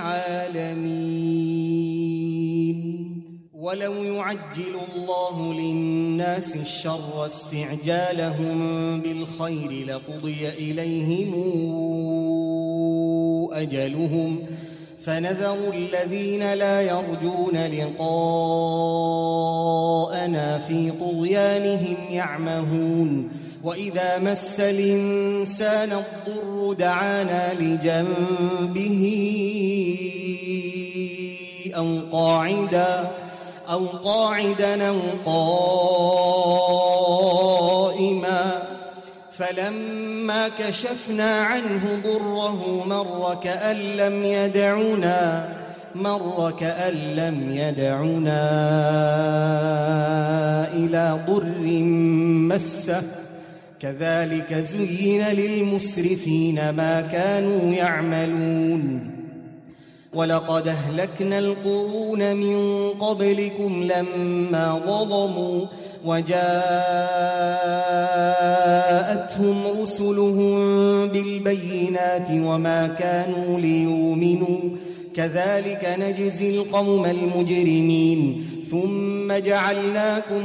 العالمين ولو يعجل الله للناس الشر استعجالهم بالخير لقضي إليهم أجلهم فنذر الذين لا يرجون لقاءنا في طغيانهم يعمهون وإذا مس الإنسان الضر دعانا لجنبه أو قاعدا أو قائما فلما كشفنا عنه ضره مر كأن لم يدعنا إلى ضر مسه كذلك زين للمسرفين ما كانوا يعملون ولقد أهلكنا القرون من قبلكم لما ظلموا وجاءتهم رسلهم بالبينات وما كانوا ليؤمنوا كذلك نجزي القوم المجرمين ثم جعلناكم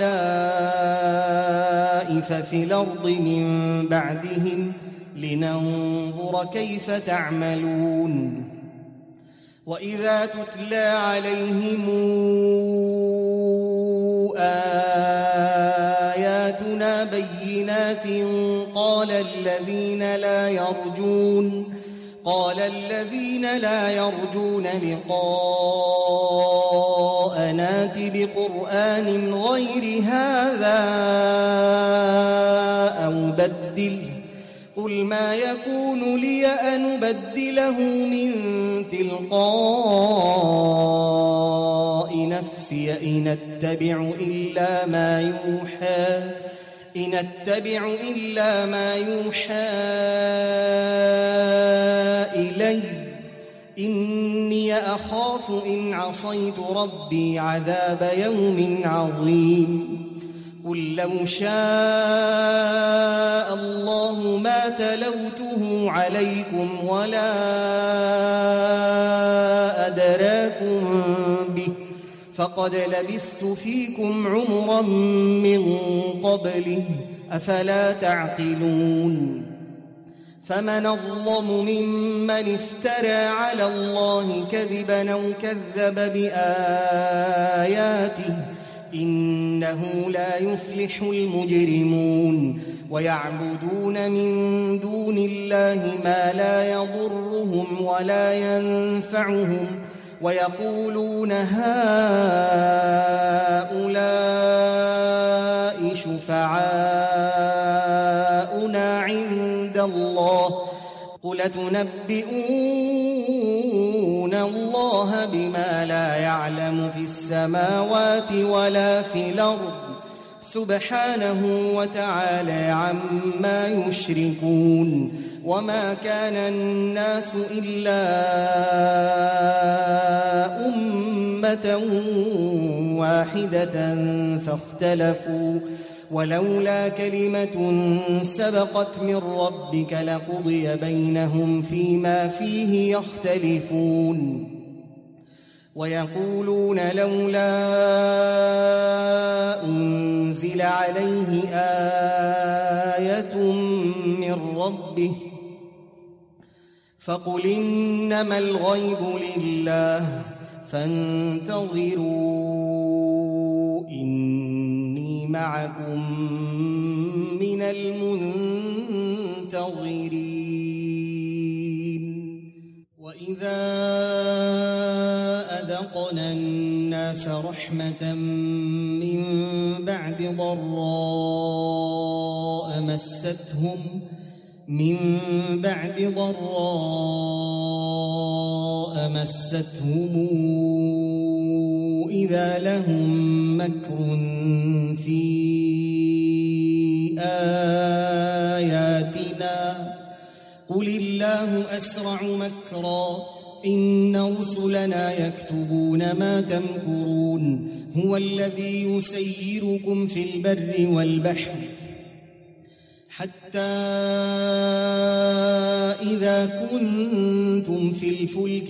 خلائف في الأرض من بعدهم لننظر كيف تعملون وإذا تتلى عليهم آياتنا بينات قال الذين لا يرجون لقاءنا ائت بقرآن غير هذا قل ما يكون لي أن أبدله من تلقاء نفسي إن أتبع إلا ما يوحى إلي إني أخاف إن عصيت ربي عذاب يوم عظيم قل لو شاء الله ما تلوته عليكم ولا أدراكم به فقد لبثت فيكم عمرا من قبله أفلا تعقلون فمن أظلم ممن افترى على الله كذبا أو كذب بآياته إنه لا يفلح المجرمون ويعبدون من دون الله ما لا يضرهم ولا ينفعهم ويقولون هؤلاء شفعاؤنا عند الله قل تنبئون الله بما لا يعلم في السماوات ولا في الأرض سبحانه وتعالى عما يشركون وما كان الناس إلا أمة واحدة فاختلفوا ولولا كلمة سبقت من ربك لقضي بينهم فيما فيه يختلفون ويقولون لولا أنزل عليه آية من ربه فقل إنما الغيب لله فانتظروا إني معكم من المنتظرين وإذا أذقنا الناس رحمة من بعد ضراء مستهم إذا لهم مكر في آياتنا قل الله أسرع مكرا إن رسلنا يكتبون ما تمكرون هو الذي يسيركم في البر والبحر حتى إذا كنتم في الفلك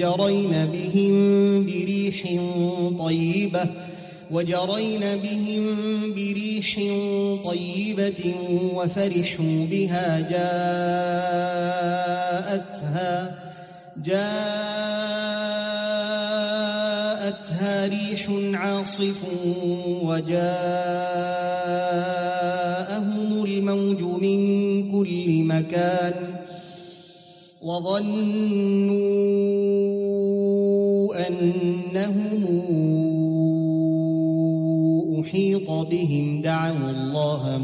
وجرين بهم بريح طيبة وفرحوا بها جاءتها ريح عاصف وجاءهم الموج من كل مكان وظنوا أنهم أحيط بهم دعوا الله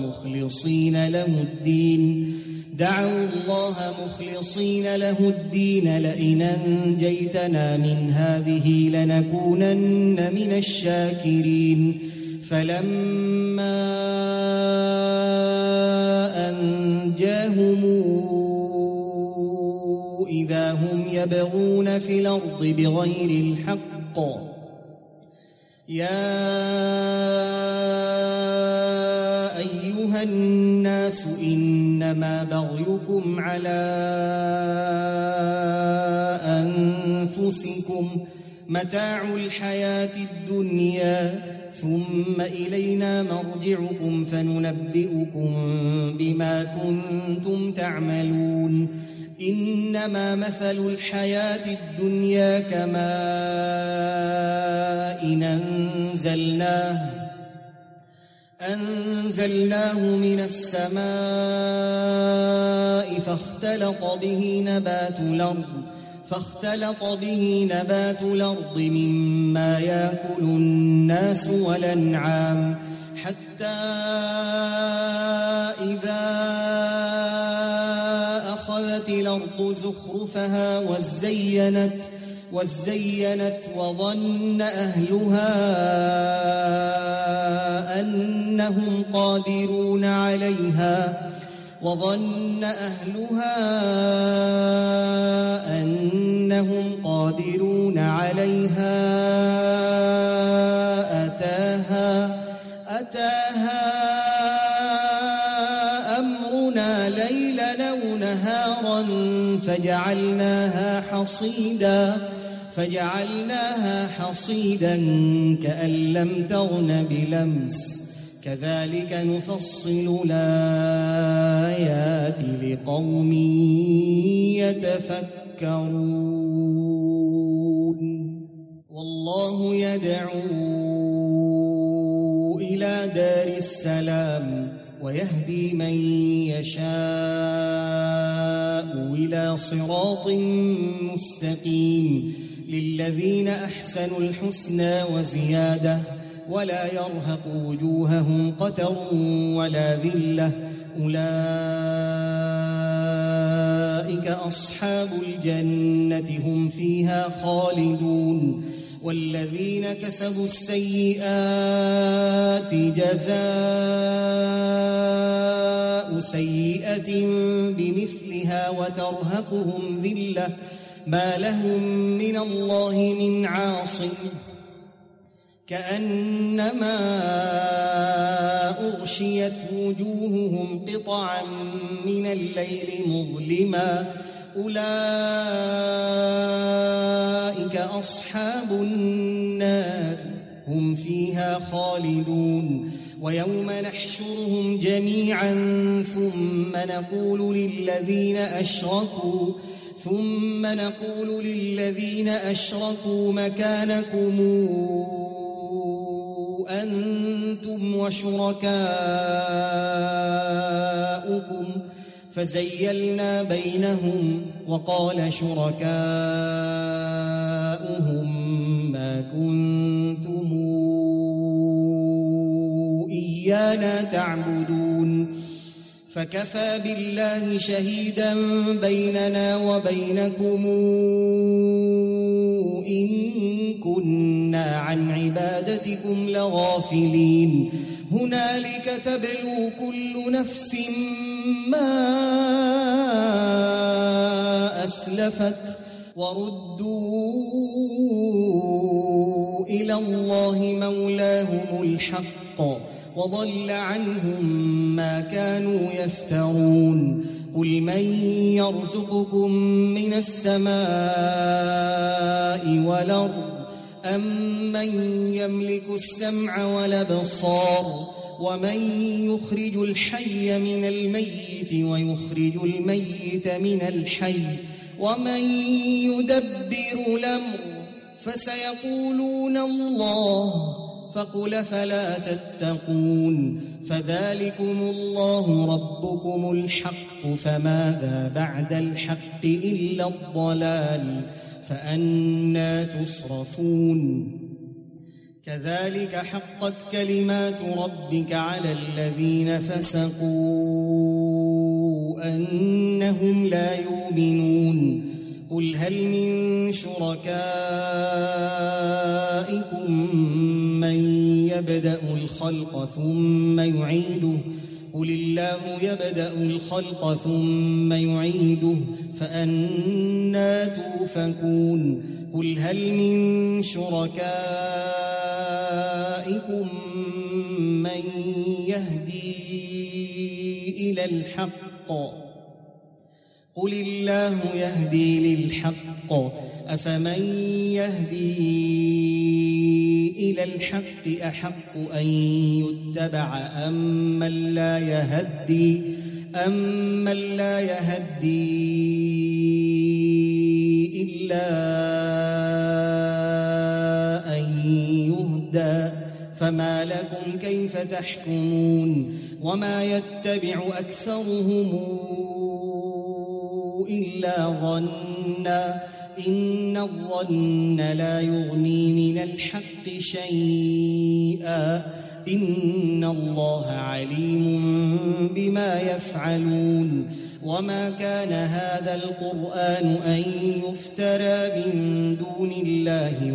مخلصين له الدين لئن أنجيتنا من هذه لنكونن من الشاكرين فلما أنجاهم إذا هم يبغون في الأرض بغير الحق يا أيها الناس إنما بغيكم على أنفسكم متاع الحياة الدنيا ثم إلينا مرجعكم فننبئكم بما كنتم تعملون إنما مثل الحياة الدنيا كماء أنزلناه من السماء فاختلط به نبات الأرض مما يأكل الناس والأنعام حتى إذا زخرفها وزينت وظن أهلها أنهم قادرون عليها أتاها أمرنا ليلا أو نهارا فجعلناها حصيدا كأن لم تغن بلمس كذلك نفصل الآيات لقوم يتفكرون والله يدعو إلى دار السلام ويهدي من يشاء إلى صراط مستقيم للذين أحسنوا الحسنى وزيادة ولا يرهق وجوههم قتر ولا ذلة أولئك أصحاب الجنة هم فيها خالدون والذين كسبوا السيئات جزاء سيئة بمثلها وترهقهم ذلة ما لهم من الله من عاصم كأنما أغشيت وجوههم قطعا من الليل مظلما أولئك أصحاب النار هم فيها خالدون ويوم نحشرهم جميعا ثم نقول للذين أشركوا مكانكم أنتم وشركاؤكم فزيلنا بينهم وقال شركاؤهم ما كنتم إيانا تعبدون فكفى بالله شهيدا بيننا وبينكم إن كنا عن عبادتكم لغافلين هنالك تبلو كل نفس ما أسلفت وردوا إلى الله مولاهم الحق وضل عنهم ما كانوا يفترون قل من يرزقكم من السماء والأرض أم من يملك السمع والأبصار ومن يخرج الحي من الميت ويخرج الميت من الحي ومن يدبر الأمر فسيقولون الله فقل فلا تتقون فذلكم الله ربكم الحق فماذا بعد الحق إلا الضلال فأنى تصرفون كذلك حقت كلمات ربك على الذين فسقوا أنهم لا يؤمنون قل هل من شركائكم من يبدأ الخلق ثم يعيده قل الله يبدأ الخلق ثم يعيده فأنى توفكون قل هل من شركائكم من يهدي إلى الحق قل الله يهدي للحق أفمن يهدي إلى الحق أحق أن يتبع أمن لا يهدي إلا أن يهدى فما لكم كيف تحكمون وما يتبع أكثرهم إلا ظنا إن الظن لا يغني من الحق شيئا إن الله عليم بما يفعلون وما كان هذا القرآن أن يفترى من دون الله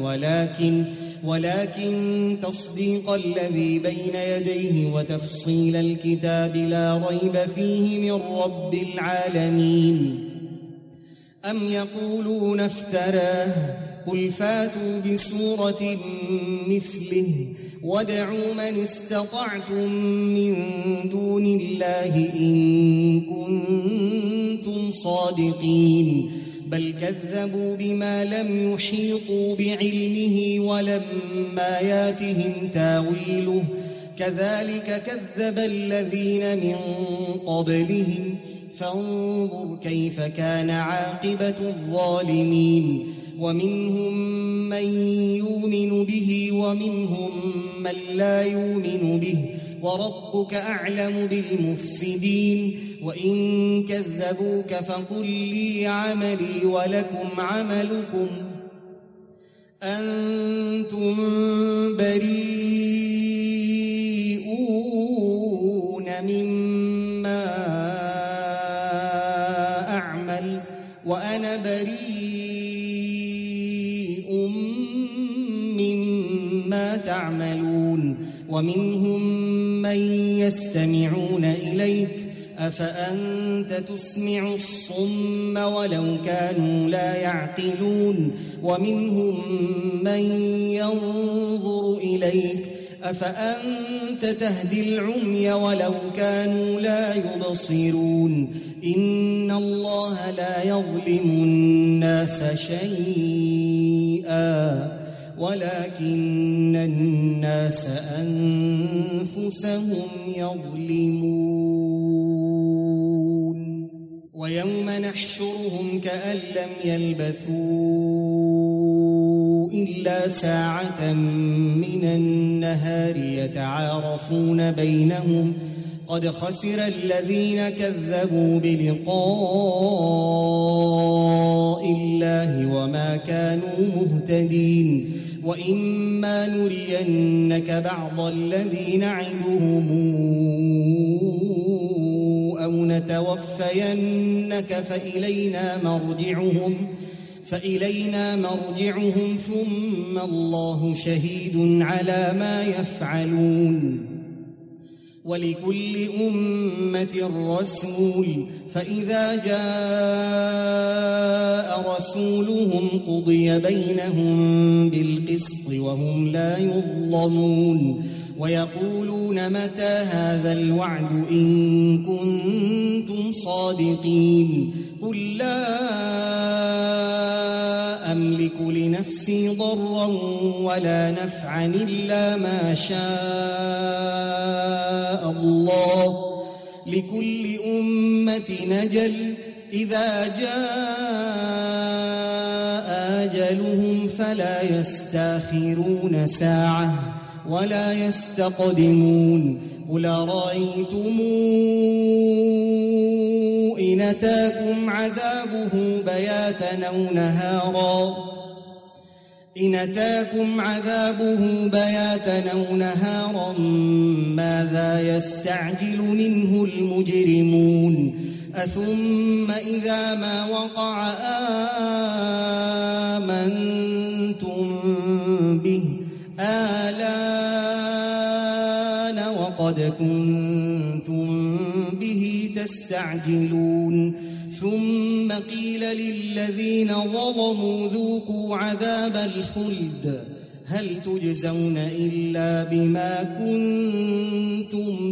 ولكن تصديق الذي بين يديه وتفصيل الكتاب لا ريب فيه من رب العالمين. أم يقولون افتراه قل فاتوا بسورة مثله وادعوا من استطعتم من دون الله إن كنتم صادقين بل كذبوا بما لم يحيطوا بعلمه ولما ياتهم تاويله كذلك كذب الذين من قبلهم فانظر كيف كان عاقبة الظالمين. ومنهم من يؤمن به ومنهم من لا يؤمن به وربك أعلم بالمفسدين. وإن كذبوك فقل لي عملي ولكم عملكم أنتم بريئون مما أعمل وأنا بريء مما تعملون. ومنهم من يستمعون إليك أفأنت تسمع الصم ولو كانوا لا يعقلون. ومنهم من ينظر إليك أفأنت تهدي العمي ولو كانوا لا يبصرون. إن الله لا يظلم الناس شيئا ولكن الناس أنفسهم يظلمون. ويوم نحشرهم كأن لم يلبثوا إلا ساعة من النهار يتعارفون بينهم قد خسر الذين كذبوا بلقاء الله وما كانوا مهتدين. وإما نرينك بعض الذي نعدهم أو نتوفينك فإلينا مرجعهم ثم الله شهيد على ما يفعلون. ولكل أمة رسول فإذا جاء رسولهم قضي بينهم بالقسط وهم لا يظلمون. ويقولون متى هذا الوعد إن كنتم صادقين قل لا أملك لنفسي ضرا ولا نفعا إلا ما شاء الله لكل أمة أجل إذا جاء أجلهم فلا يستأخرون ساعة ولا يستقدمون. قل أرأيتم إن أتاكم عذابه بياتا أو نهارا ماذا يستعجل منه المجرمون أثم إذا ما وقع آمنتم به آلان وقد كنتم به تستعجلون. ثم قيل للذين ظلموا ذوقوا عذاب الخلد هل تجزون إلا بما كنتم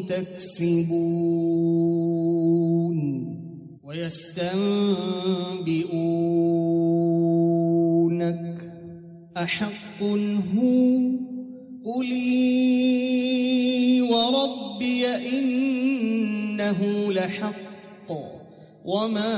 تكسبون. ويستنبئونك أحق هو قل إي وربي إنه لحق وما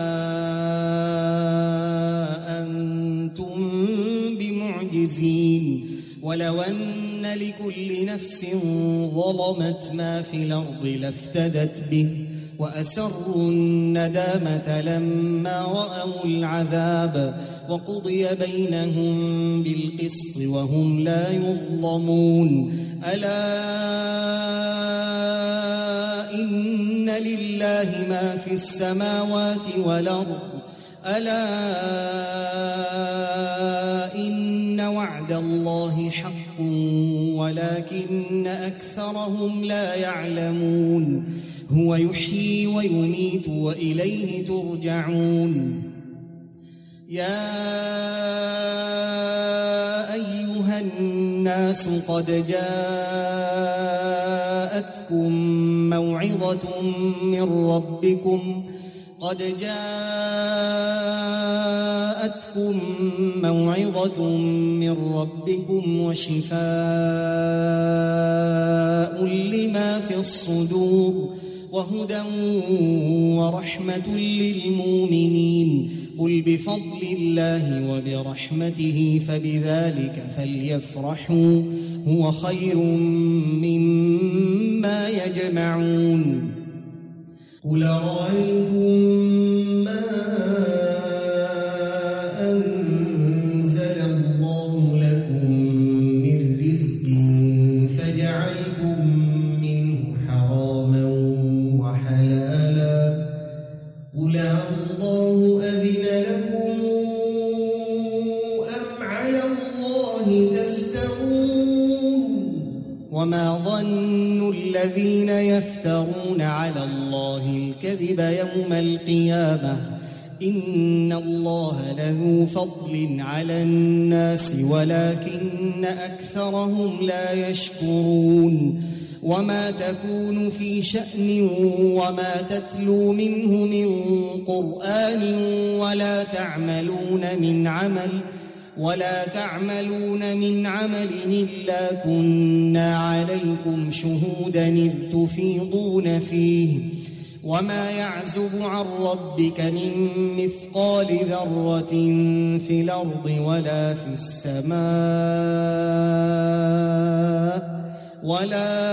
أنتم بمعجزين. ولو أن لكل نفس ظلمت ما في الأرض لافتدت به وأسروا الندامة لما رأوا العذاب وقضي بينهم بالقسط وهم لا يظلمون. ألا إن لله ما في السماوات والأرض ألا إن وعد الله حق ولكن أكثرهم لا يعلمون هو يحيي ويميت وإليه ترجعون يا أيها الناس قد جاءتكم موعظة من ربكم وشفاء لما في الصدور وهدى ورحمة للمؤمنين قل بفضل الله وبرحمته فبذلك فليفرحوا هو خير مما يجمعون قل رأيتم ما أنزل الله لكم من رزق فجعلتم منه حراما وحلالا قل الله أذن لكم أم على الله تفترون وما ظن الذين يفترون على الله الكذب يوم القيامة إن الله لذو فضل على الناس ولكن أكثرهم لا يشكرون وما تكون في شأن وما تتلو منه من قرآن ولا تعملون من عمل إلا كنا عليكم شهودا إذ تفيضون فيه وما يعزب عن ربك من مثقال ذرة في الأرض ولا في السماء ولا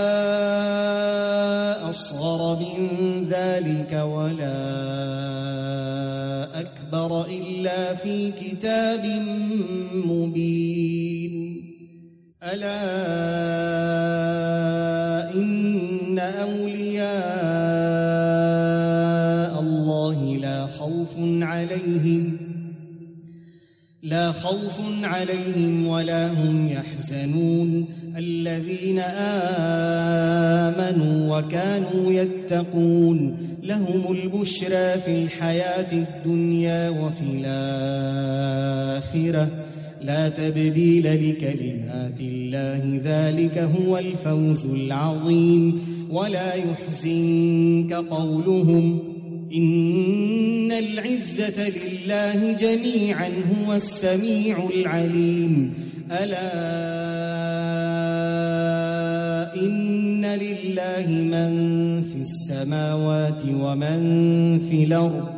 أصغر من ذلك ولا أكبر إلا في كتاب مبين ألا إن أولياء الله لا خوف عليهم ولا هم يحزنون الذين آمنوا وكانوا يتقون لهم البشرى في الحياة الدنيا وفي الآخرة لا تبديل لكلمات الله ذلك هو الفوز العظيم ولا يحزنك قولهم إن العزة لله جميعا هو السميع العليم ألا إن لله من في السماوات ومن في الأرض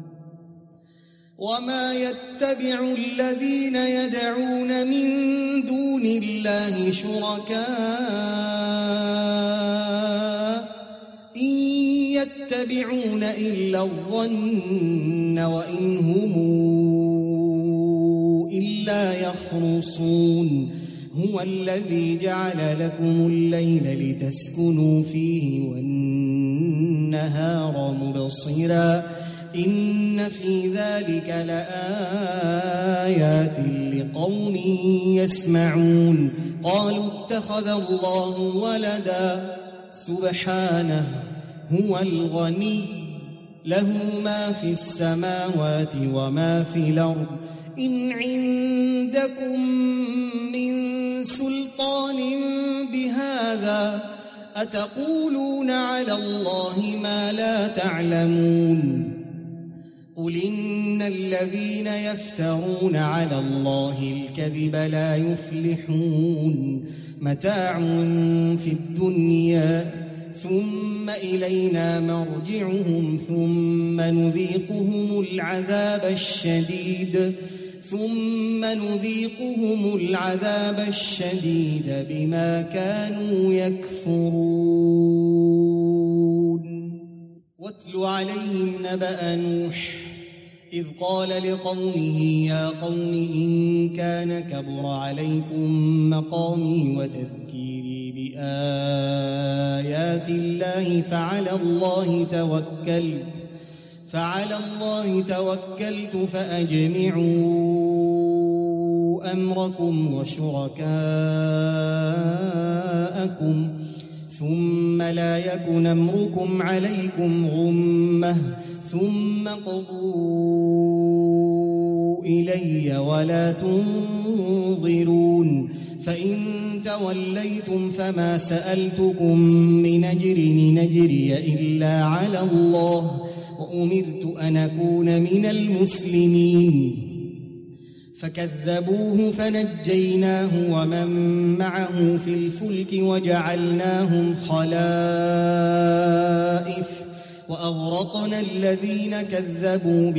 وما يتبع الذين يدعون من دون الله شركاء إن يتبعون إلا الظن وإن هم إلا يخرصون هو الذي جعل لكم الليل لتسكنوا فيه والنهار مبصرا إن في ذلك لآيات لقوم يسمعون قالوا اتخذ الله ولدا سبحانه هو الغني له ما في السماوات وما في الأرض إن عندكم من سلطان بهذا أتقولون على الله ما لا تعلمون قل إن الذين يفترون على الله الكذب لا يفلحون متاع في الدنيا ثم إلينا مرجعهم ثم نذيقهم العذاب الشديد بما كانوا يكفرون واتل عليهم نبأ نوح إذ قال لقومه يا قوم إن كان كبر عليكم مقامي وتذكيري بآيات بآيات الله فعلى الله توكلت فأجمعوا أمركم وشركاءكم ثم لا يكن أمركم عليكم غمة ثم قضوا إلي ولا تنظرون فإن توليتم فما سألتكم من أجر نجري إلا على الله وأمرت أن أكون من المسلمين فكذبوه فنجيناه ومن معه في الفلك وجعلناهم خلائف وأغرقنا الذين كذبوا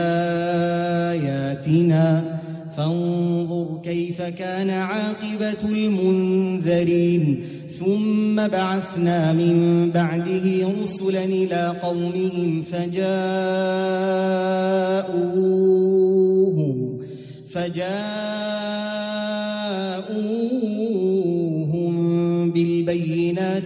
بآياتنا فانظر كيف كان عاقبة المنذرين ثم بعثنا من بعده رسلا إلى قومهم فجاءوهم بالبينات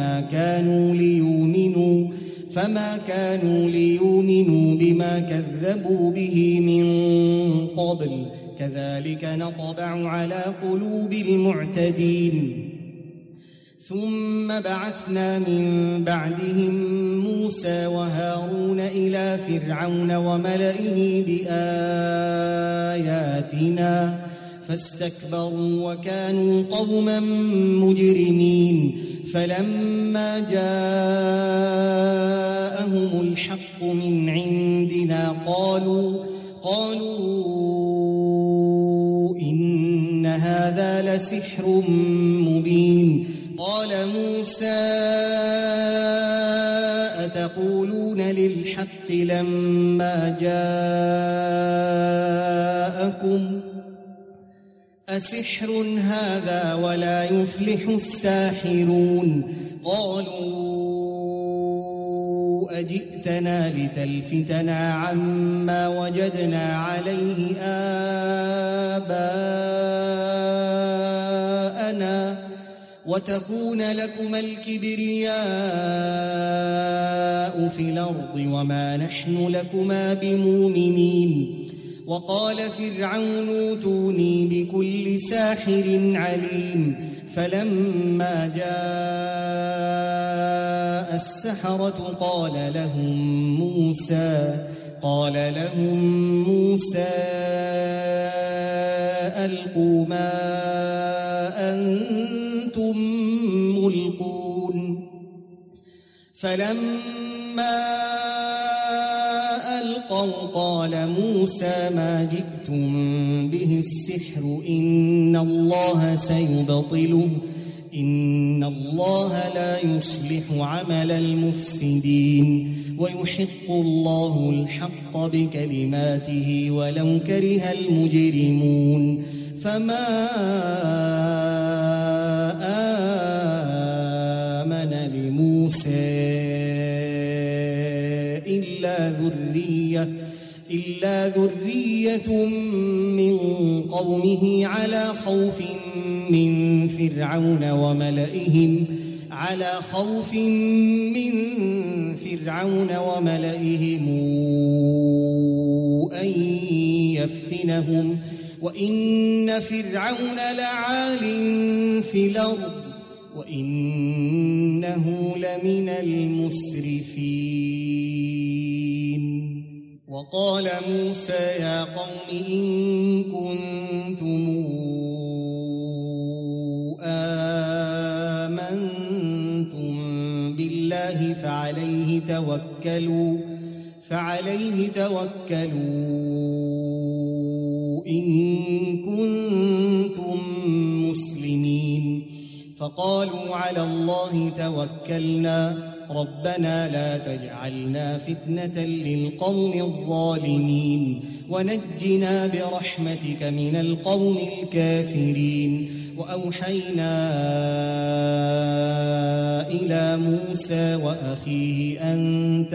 فما كانوا ليؤمنوا بما كذبوا به من قبل كذلك نطبع على قلوب المعتدين ثم بعثنا من بعدهم موسى وهارون إلى فرعون وملئه بآياتنا فاستكبروا وكانوا قوما مجرمين فلما جاءهم الحق من عندنا قالوا إن هذا لسحر مبين قال موسى أتقولون للحق لما جاءكم أسحر هذا ولا يفلح الساحرون قالوا أجئتنا لتلفتنا عما وجدنا عليه آباءنا وتكون لكما الكبرياء في الأرض وما نحن لكما بمؤمنين وقال فرعون ائتوني بكل ساحر عليم فلما جاء السحرة قال لهم موسى ألقوا ما أنتم ملقون فلما ألقوا قال موسى ما جئتم به السحر إن الله سيبطله إن الله لا يصلح عمل المفسدين ويحق الله الحق بكلماته ولو كره المجرمون فما آمن لموسى إلا ذرية من قومه على خوف من فرعون وملئهم أن يفتنهم وإن فرعون لعال في الأرض وإنه لمن المسرفين وقال موسى يا قوم إن كنتم آمنتم بالله فعليه توكلوا إن كنتم مسلمين فقالوا على الله توكلنا ربنا لا تجعلنا فتنة للقوم الظالمين ونجنا برحمتك من القوم الكافرين وأوحينا إلى موسى وأخيه أن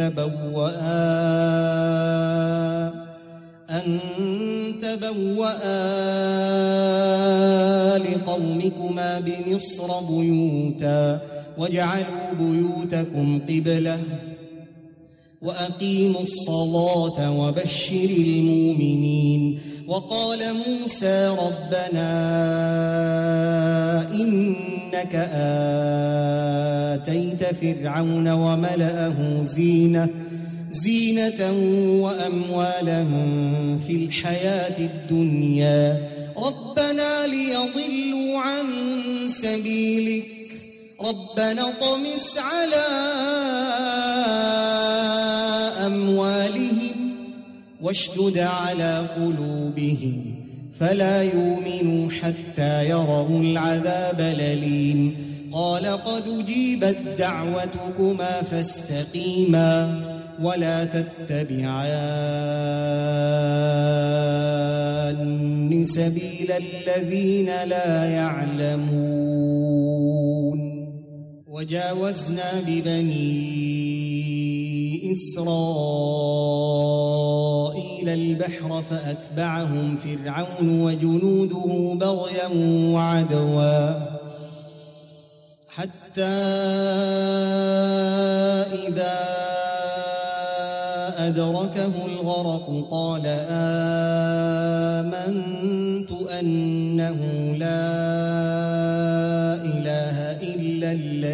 تبوأ لقومكما قومكما بمصر بيوتا واجعلوا بيوتكم قبلة وأقيموا الصلاة وبشر المؤمنين. وقال موسى ربنا إنك آتيت فرعون وملأه زينة وأموالا في الحياة الدنيا ربنا ليضلوا عن سبيلك ربنا طمس على أموالهم واشدد على قلوبهم فلا يؤمنوا حتى يروا العذاب الأليم. قال قد أجيبت دعوتكما فاستقيما ولا تتبعان سبيل الذين لا يعلمون. وجاوزنا ببني إسرائيل البحر فأتبعهم فرعون وجنوده بغيا وعدوا حتى إذا أدركه الغرق قال آمنت أنه لا إله إلا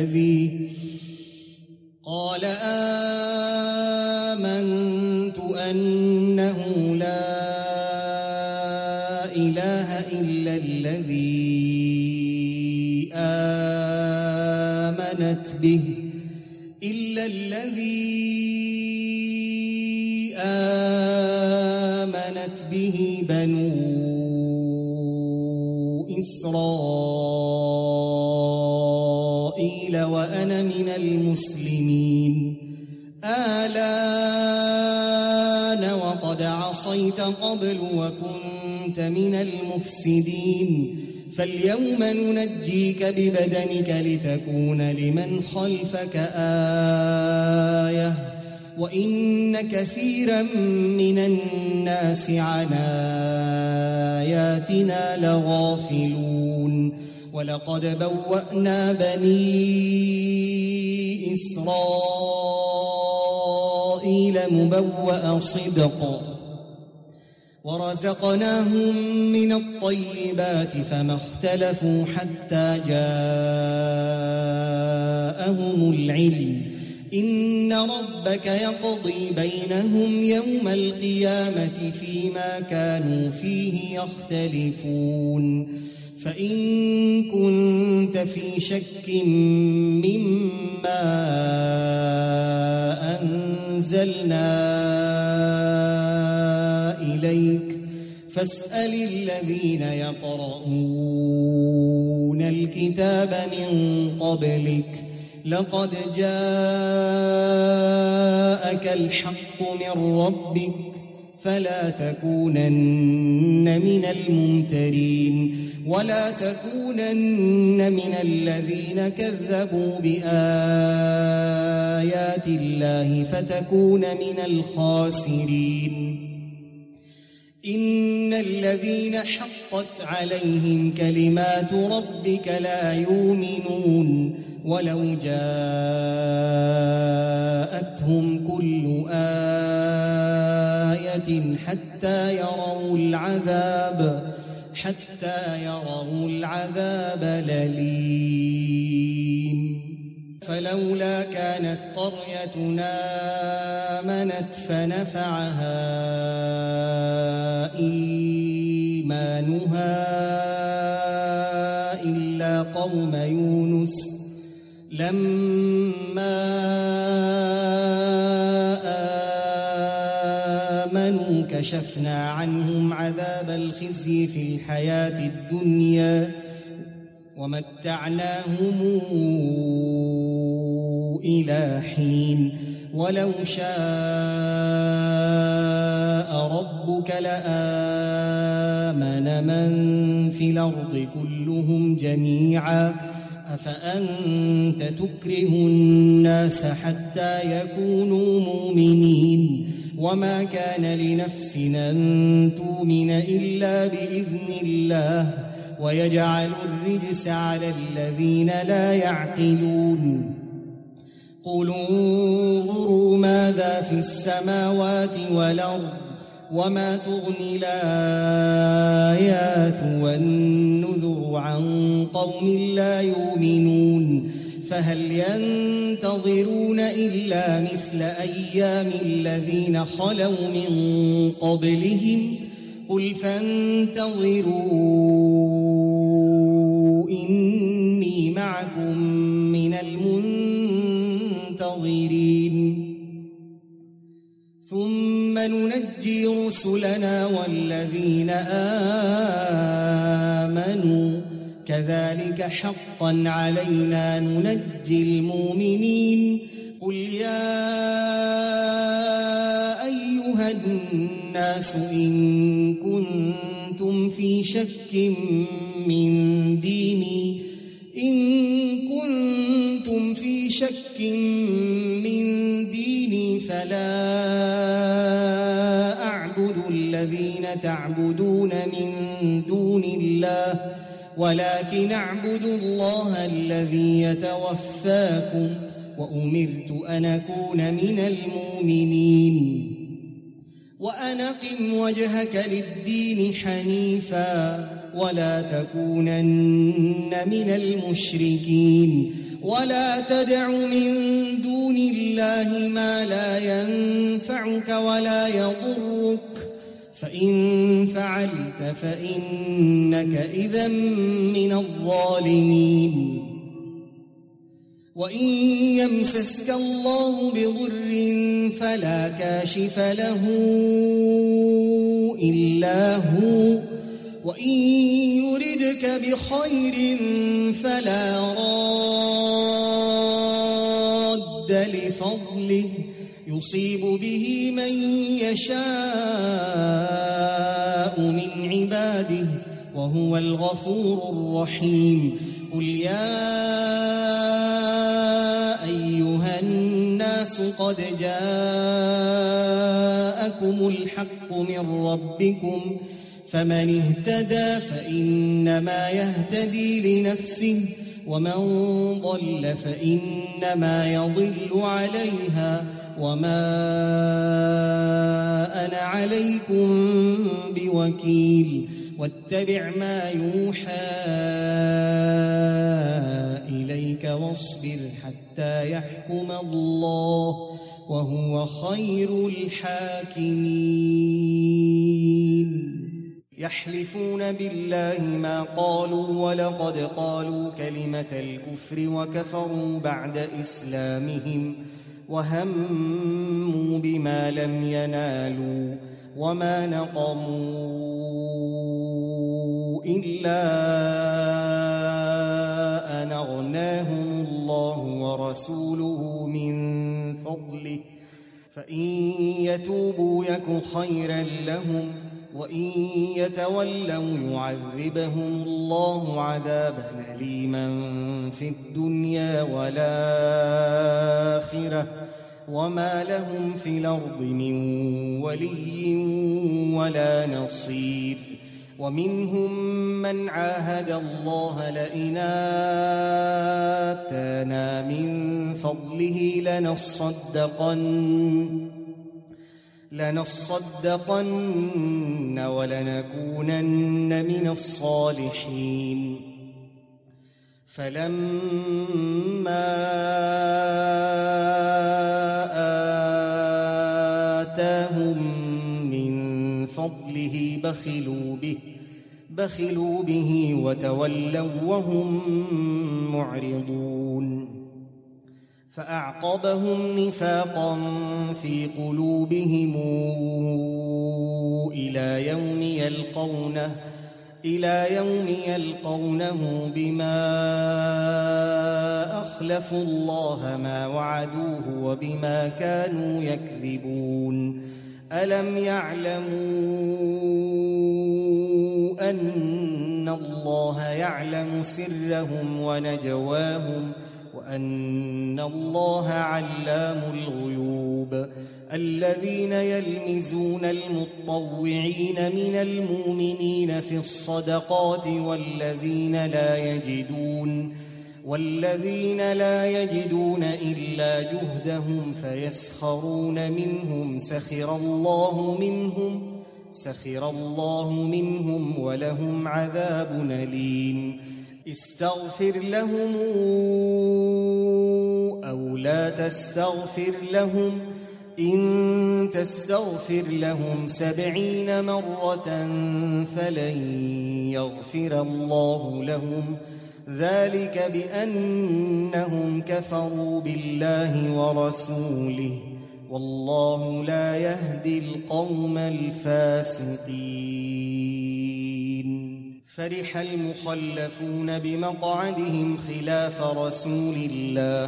الذي آمنت به بنو إسرائيل وأنا من المسلمين. آلان وقد عصيت قبل وكنت من المفسدين فاليوم ننجيك ببدنك لتكون لمن خلفك آية وإن كثيرا من الناس عن آياتنا لغافلون. ولقد بوأنا بني إسرائيل مبوأ صدق ورزقناهم من الطيبات فما اختلفوا حتى جاءهم العلم إن ربك يقضي بينهم يوم القيامة فيما كانوا فيه يختلفون. فإن كنت في شك مما أنزلنا إليك فاسأل الذين يقرؤون الكتاب من قبلك لقد جاءك الحق من ربك فلا تكونن من الممترين ولا تكونن من الذين كذبوا بآيات الله فتكون من الخاسرين. إن الذين حقت عليهم كلمات ربك لا يؤمنون ولو جاءتهم كل آية حتى يروا العذاب الأليم. فلولا كانت قريتنا آمنت فنفعها إيمانها إلا قوم يونس لما آمنوا كشفنا عنهم عذاب الخزي في الحياة الدنيا ومتعناهم إلى حين ولو شاء ربك لآمن من في الأرض كلهم جميعا أفأنت تكره الناس حتى يكونوا مؤمنين وما كان لنفس أن تؤمن إلا بإذن الله ويجعل الرجس على الذين لا يعقلون قل انظروا ماذا في السماوات والأرض وما تغني الآيات والنذر عن قوم لا يؤمنون فهل ينتظرون إلا مثل أيام الذين خلوا من قبلهم قل فانتظروا إني معكم من المنتظرين ثم ننجي رسلنا والذين آمنوا كذلك حقا علينا ننجي المؤمنين قل يا أيها الناس إن كنتم في شك من ديني فلا أعبد الذين تعبدون من دون الله ولكن أعبد الله الذي يتوفاكم وأمرت أن أكون من المؤمنين وأن أقم وجهك للدين حنيفا ولا تكونن من المشركين ولا تدع من دون الله ما لا ينفعك ولا يضرك فإن فعلت فإنك إذا من الظالمين وإن يمسسك الله بضر فلا كاشف له إلا هو وإن يردك بخير فلا راد لفضله يصيب به من يشاء من عباده وهو الغفور الرحيم قل يا أيها الناس قد جاءكم الحق من ربكم فمن اهتدى فإنما يهتدي لنفسه ومن ضل فإنما يضل عليها وما أنا عليكم بوكيل واتبع ما يوحى إليك واصبر حتى يحكم الله وهو خير الحاكمين يحلفون بالله ما قالوا ولقد قالوا كلمة الكفر وكفروا بعد إسلامهم وهموا بما لم ينالوا وما نقموا إلا أن أغناهم الله ورسوله من فضله فإن يتوبوا يك خيرا لهم وإن يتولوا يعذبهم الله عذابا أليما في الدنيا والآخرة وما لهم في الأرض من ولي ولا نصير ومنهم من عاهد الله لئن آتانا من فضله لنصدقن ولنكونن من الصالحين فلما آتاهم من فضله بخلوا به وتولوا وهم معرضون فأعقبهم نفاقا في قلوبهم إلى يوم يلقونه بما أخلفوا الله ما وعدوه وبما كانوا يكذبون ألم يعلموا أن الله يعلم سرهم ونجواهم وأن الله علام الغيوب. الذين يلمزون المطوعين من المؤمنين في الصدقات والذين لا يجدون إلا جهدهم فيسخرون منهم سخر الله منهم ولهم عذاب أليم. استغفر لهم أو لا تستغفر لهم إن تستغفر لهم 70 مرة فلن يغفر الله لهم ذلك بأنهم كفروا بالله ورسوله والله لا يهدي القوم الفاسقين. فرح المخلفون بمقعدهم خلاف رسول الله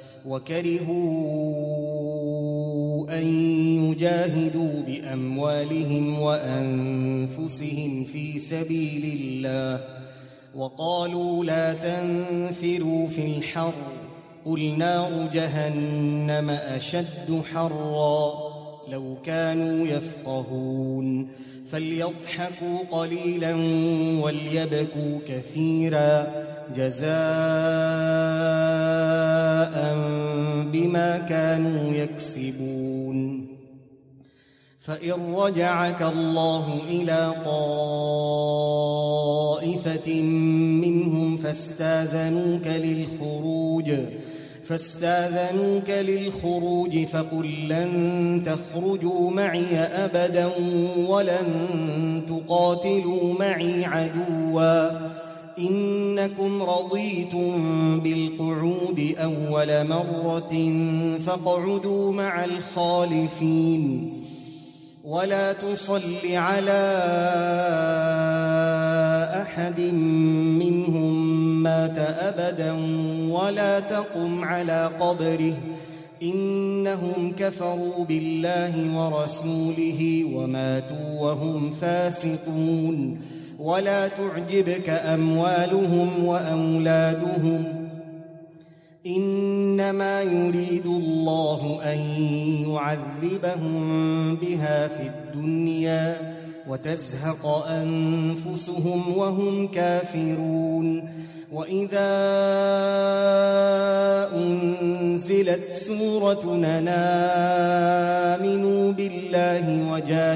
وكرهوا أن يجاهدوا بأموالهم وأنفسهم في سبيل الله وقالوا لا تنفروا في الحر قل نار جهنم أشد حرا لو كانوا يفقهون. فليضحكوا قليلا وليبكوا كثيرا جزاء بما كانوا يكسبون. فإن رجعك الله إلى طائفة منهم فاستاذنوك للخروج فقل لن تخرجوا معي أبدا ولن تقاتلوا معي عدوا إنكم رضيتم بالقعود أول مرة فاقعدوا مع الخالفين ولا تصل على أحد منهم مات أبدا ولا تقم على قبره إنهم كفروا بالله ورسوله وماتوا وهم فاسقون. ولا تعجبك أموالهم وأولادهم إنما يريد الله أن يعذبهم بها في الدنيا وتزهق أنفسهم وهم كافرون. وإذا أنزلت سورة أن آمنوا بالله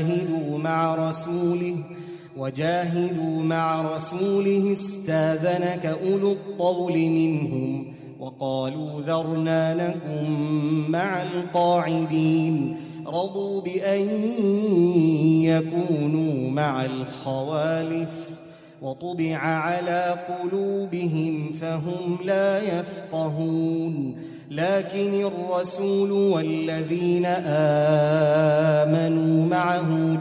وجاهدوا مع رسوله استاذنك أولو الطول منهم وقالوا ذرنا نكن مع القاعدين رضوا بأن يكونوا مع الخوالف وطبع على قلوبهم فهم لا يفقهون. لكن الرسول والذين آمنوا معه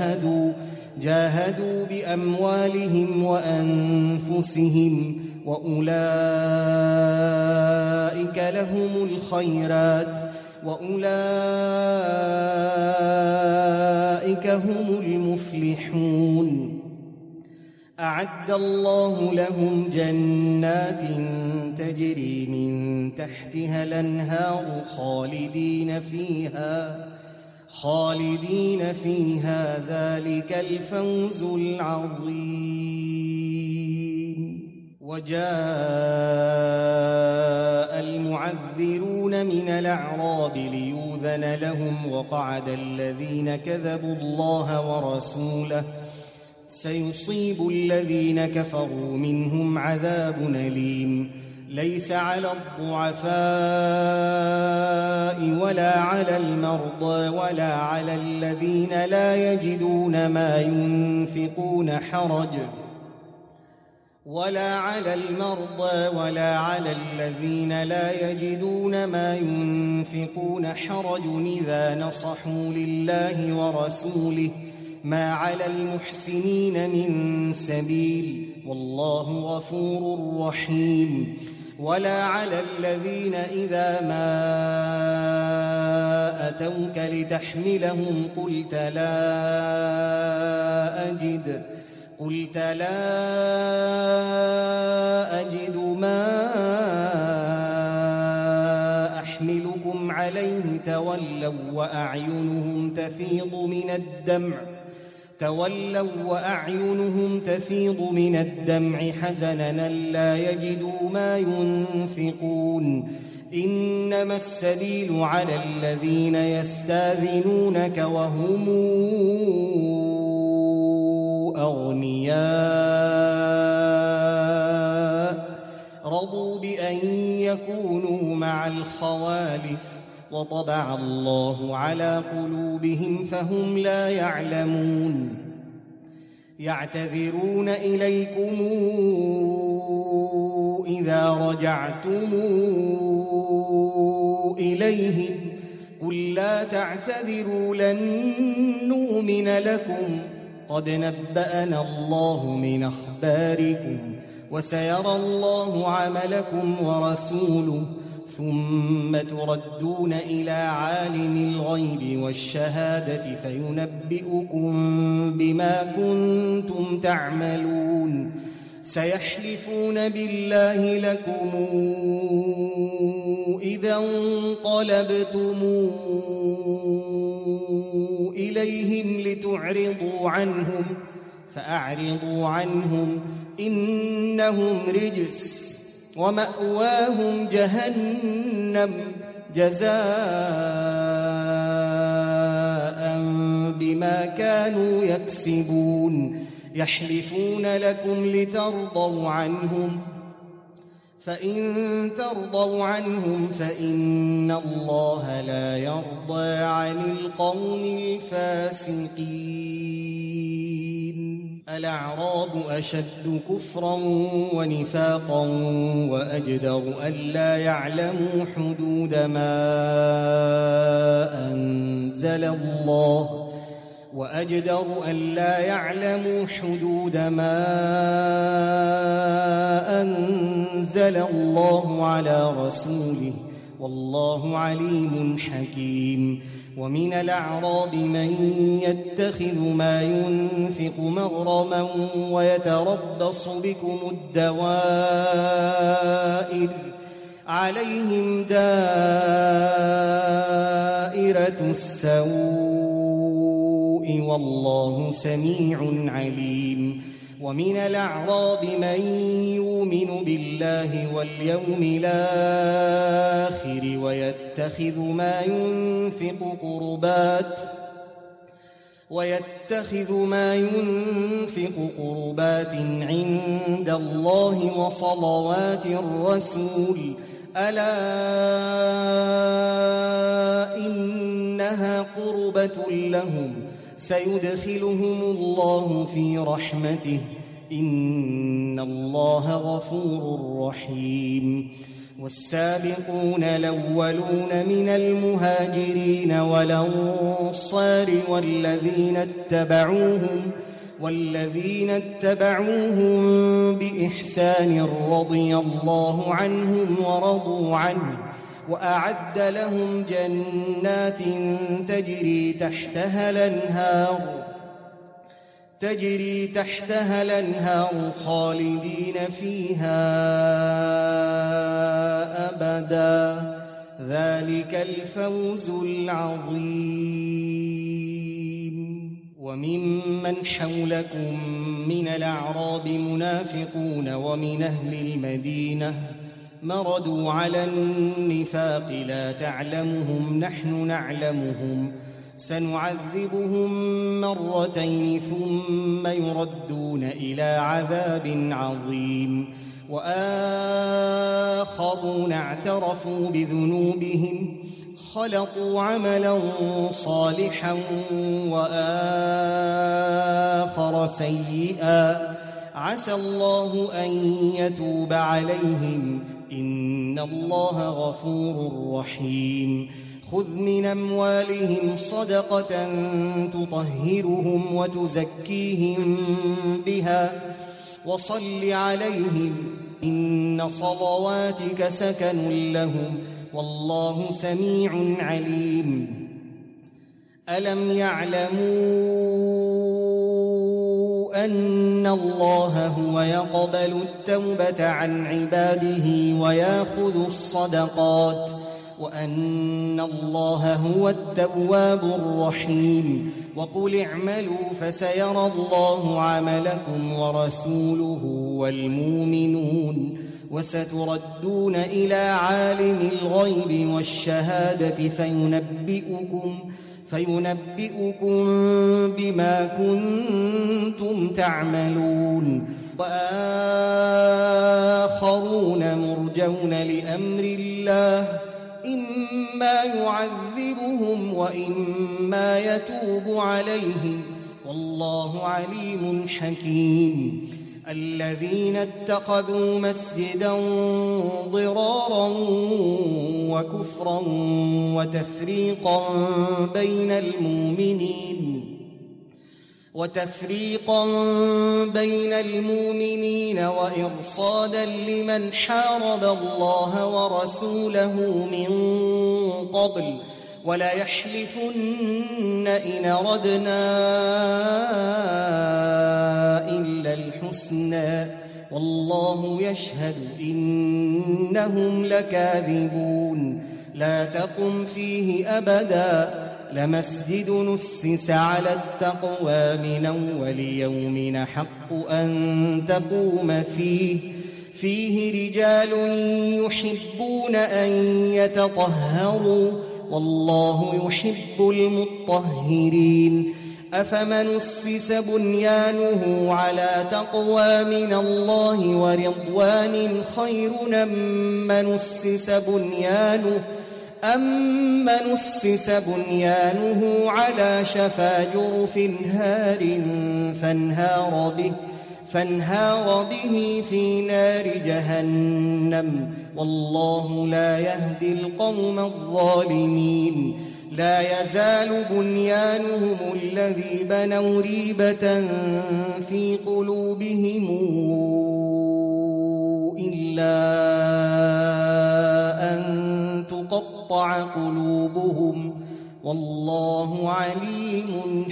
جاهدوا بأموالهم وأنفسهم وأولئك لهم الخيرات وأولئك هم المفلحون. أعد الله لهم جنات تجري من تحتها الأنهار خالدين فيها ذلك الفوز العظيم. وجاء المعذرون من الأعراب ليؤذن لهم وقعد الذين كذبوا الله ورسوله سيصيب الذين كفروا منهم عذاب أليم. ليس على الضعفاء ولا على المرضى ولا على الذين لا يجدون ما ينفقون حرج إذا نصحوا لله ورسوله ما على المحسنين من سبيل والله غفور رحيم. ولا على الذين إذا ما أتوك لتحملهم قلت لا أجد ما عليه تولوا وأعينهم تفيض من الدمع حزنا لا يجدوا ما ينفقون إنما السبيل على الذين يستاذنونك وهم أغنياء رضوا بأن يكونوا مع الخوالف وطبع الله على قلوبهم فهم لا يعلمون يعتذرون إليكم إذا رجعتم إليهم قل لا تعتذروا لن نؤمن لكم قد نبأنا الله من أخباركم وسيرى الله عملكم ورسوله ثم تردون إلى عالم الغيب والشهادة فينبئكم بما كنتم تعملون سيحلفون بالله لكم إذا انقلبتم إليهم لتعرضوا عنهم فأعرضوا عنهم إنهم رجس ومأواهم جهنم جزاء بما كانوا يكسبون يحلفون لكم لترضوا عنهم فإن ترضوا عنهم فإن الله لا يرضى عن القوم الفاسقين الأعراب أشد كفرا ونفاقا وأجدر ألا يعلموا حدود ما أنزل الله على رسوله والله عليم حكيم ومن الأعراب من يتخذ ما ينفق مغرما ويتربص بكم الدوائر عليهم دائرة السوء والله سميع عليم ومن الأعراب من يؤمن بالله واليوم الآخر ويتخذ ما ينفق قربات عند الله وصلوات الرسول ألا إنها قربة لهم سيدخلهم الله في رحمته إن الله غفور رحيم والسابقون الأولون من المهاجرين والأنصار والذين اتبعوهم بإحسان رضي الله عنهم ورضوا عنه وأعد لهم جنات تجري تحتها الأنهار خالدين فيها أبدا ذلك الفوز العظيم وممن حولكم من الأعراب منافقون ومن أهل المدينة مردوا على النفاق لا تعلمهم نحن نعلمهم سنعذبهم مرتين ثم يردون إلى عذاب عظيم وآخرون اعترفوا بذنوبهم خلطوا عملا صالحا وآخر سيئا عسى الله أن يتوب عليهم إن الله غفور رحيم خذ من أموالهم صدقة تطهرهم وتزكيهم بها وصل عليهم إن صلواتك سكن لهم والله سميع عليم ألم يعلموا أن الله هو يقبل التوبة عن عباده وأن الله هو التواب الرحيم وقل اعملوا فسيرى الله عملكم ورسوله والمؤمنون وستردون إلى عالم الغيب والشهادة فينبئكم بما كنتم تعملون وآخرون مرجون لأمر الله إما يعذبهم وإما يتوب عليهم والله عليم حكيم الذين اتخذوا مسجدا ضرارا وكفرا وتفريقا بين المؤمنين وإرصادا لمن حارب الله ورسوله من قبل ولا يحلفن إن أردنا إلا الحسنى والله يشهد إنهم لكاذبون لا تقم فيه أبدا لمسجد نسس على التقوى من أول يوم حق أن تقوم فيه رجال يحبون أن يتطهروا والله يحب المطهرين أفمن أسس بنيانه على تقوى من الله ورضوان خير أمن أسس بنيانه على شفا جرف هار فانهار به في نار جهنم والله لا يهدي القوم الظالمين لا يزال بنيانهم الذي بنوا ريبة في قلوبهم إلا أن تقطع قلوبهم والله عليم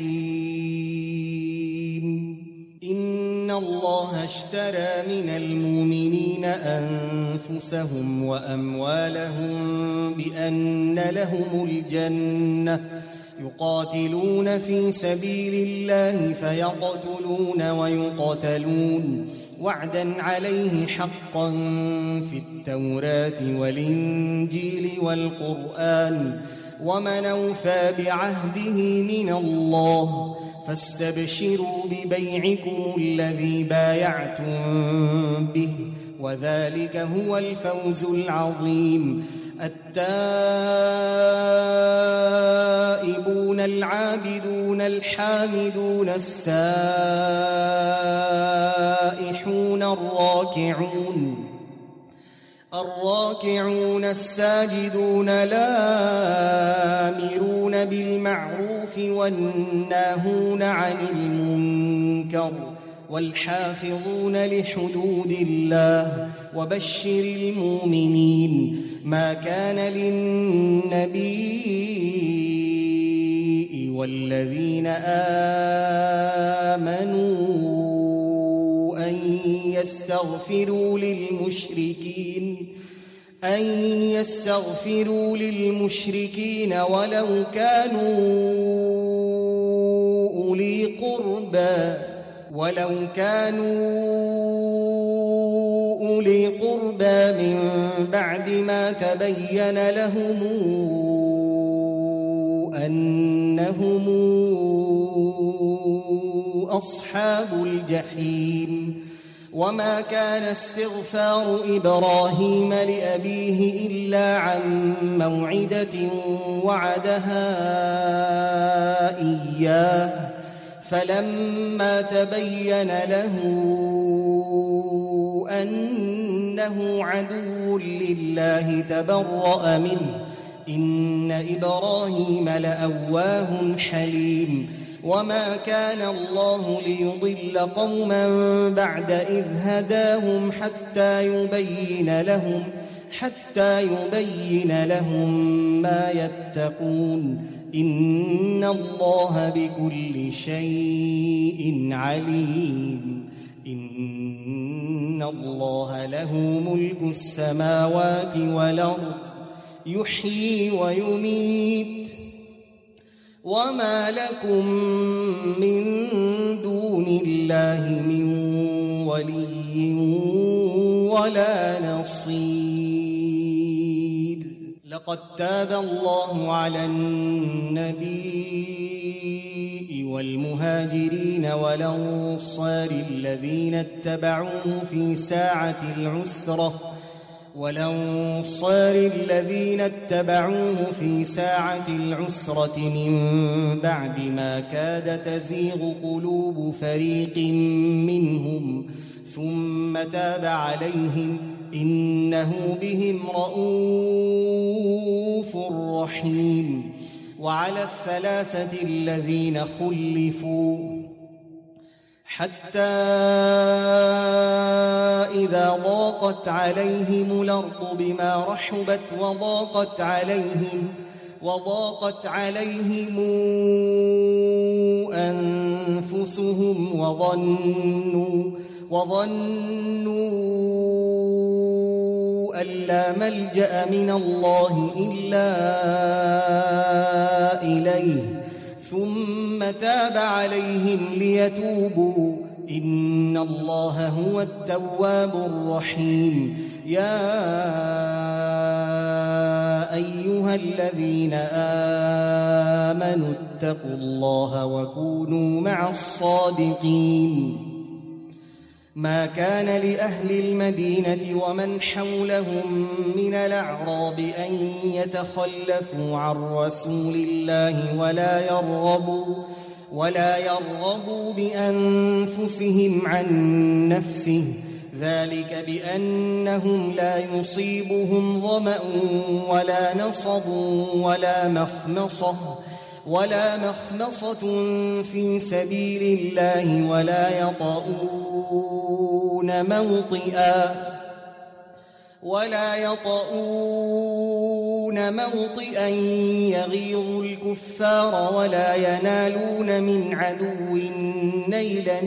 حكيم إن الله اشترى من المؤمنين أنفسهم وأموالهم بأن لهم الجنة يقاتلون في سبيل الله فيقتلون ويقتلون وعدا عليه حقا في التوراة والإنجيل والقرآن ومن أوفى بعهده من الله فاستبشروا ببيعكم الذي بايعتم به وذلك هو الفوز العظيم التائبون العابدون الحامدون السائحون الراكعون الساجدون الآمرون بالمعروف والناهون عن المنكر والحافظون لحدود الله وبشر المؤمنين ما كان للنبي والذين آمنوا أن يستغفروا للمشركين ولو كانوا أولي قربى من بعد ما تبين لهم أنهم أصحاب الجحيم وما كان استغفار إبراهيم لأبيه إلا عن موعدة وعدها إياه فلما تبين له أنه عدو لله تبرأ منه إن إبراهيم لأواه حليم وما كان الله ليضل قوما بعد إذ هداهم حتى يبين لهم ما يتقون إن الله بكل شيء عليم إن الله له ملك السماوات والأرض يحيي ويميت وما لكم من دون الله من ولي ولا نصير. لقد تاب الله على النبي والمهاجرين والأنصار الذين اتبعوه في ساعة العسرة من بعد ما كاد تزيغ قلوب فريق منهم ثم تاب عليهم إنه بهم رءوف رحيم. وعلى الثلاثة الذين خلفوا حتى إذا ضاقت عليهم الأرض بما رحبت وضاقت عليهم أنفسهم وظنوا أن لا ملجأ من الله إلا إليه ثم تاب عليهم ليتوبوا إن الله هو التواب الرحيم. يا أيها الذين آمنوا اتقوا الله وكونوا مع الصادقين. ما كان لأهل المدينة ومن حولهم من الأعراب أن يتخلفوا عن رسول الله ولا يرغبوا بأنفسهم عن نفسه ذلك بأنهم لا يصيبهم ظمأ ولا نصب ولا مخمصة في سبيل الله ولا يطؤون موطئا يغيظ الكفار ولا ينالون من عدو نيلا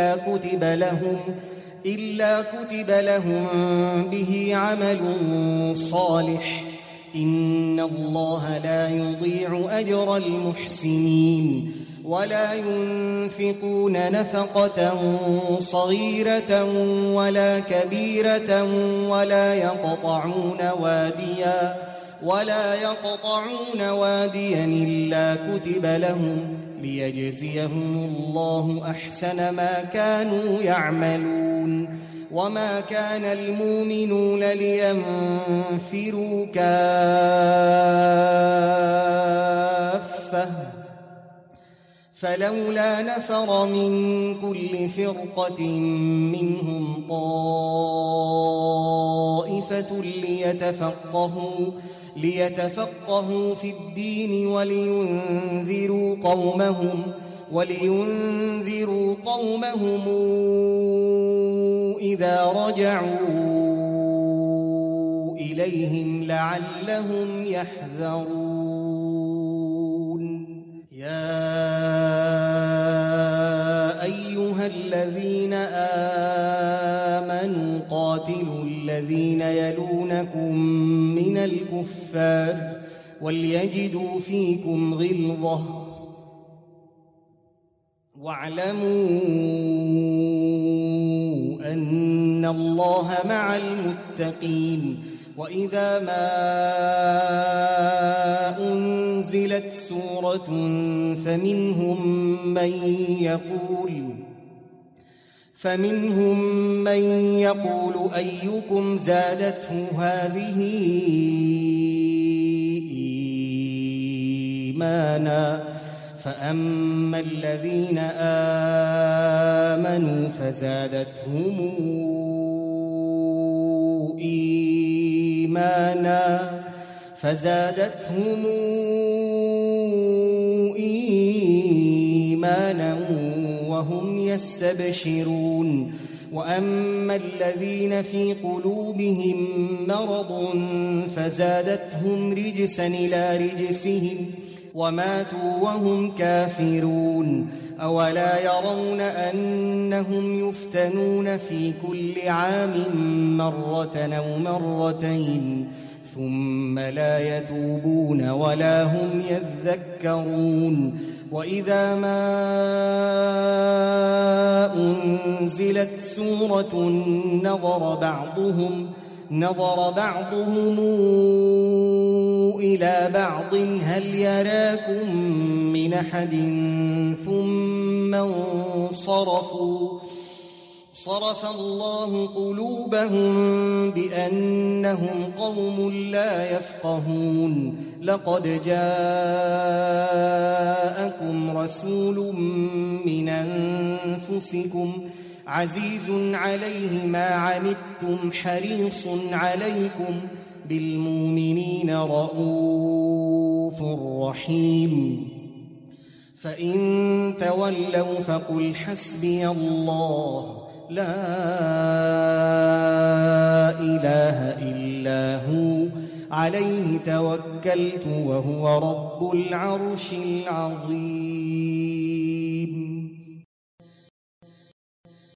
إلا كتب لهم به عمل صالح إن الله لا يضيع أجر المحسنين. ولا ينفقون نفقة صغيرة ولا كبيرة ولا يقطعون واديا إلا كتب لهم ليجزيهم الله أحسن ما كانوا يعملون. وما كان المؤمنون لينفروا كافة فلولا نفر من كل فرقة منهم طائفة ليتفقهوا في الدين ولينذروا قومهم إذا رجعوا إليهم لعلهم يحذرون. يا أيها الذين آمنوا قاتلوا الذين يلونكم من الكفار وليجدوا فيكم غلظة واعلموا أن الله مع المتقين. وإذا ما أنزلت سورة فمنهم من يقول أيكم زادته هذه إيمانا فأما الذين آمنوا فزادتهم إيمانا وهم يستبشرون. وأما الذين في قلوبهم مرض فزادتهم رجسا إلى رجسهم وماتوا وهم كافرون. أولا يرون أنهم يفتنون في كل عام مرة أو مرتين ثم لا يتوبون ولا هم يذكرون وإذا ما أنزلت سورة نظر بعضهم إلى بعض هل يراكم من أحد ثم انصرفوا صرف الله قلوبهم بأنهم قوم لا يفقهون لقد جاءكم رسول من أنفسكم عزيز عليه ما عنتم حريص عليكم بالمؤمنين رؤوف رحيم فإن تولوا فقل حسبي الله لا إله إلا هو عليه توكلت وهو رب العرش العظيم.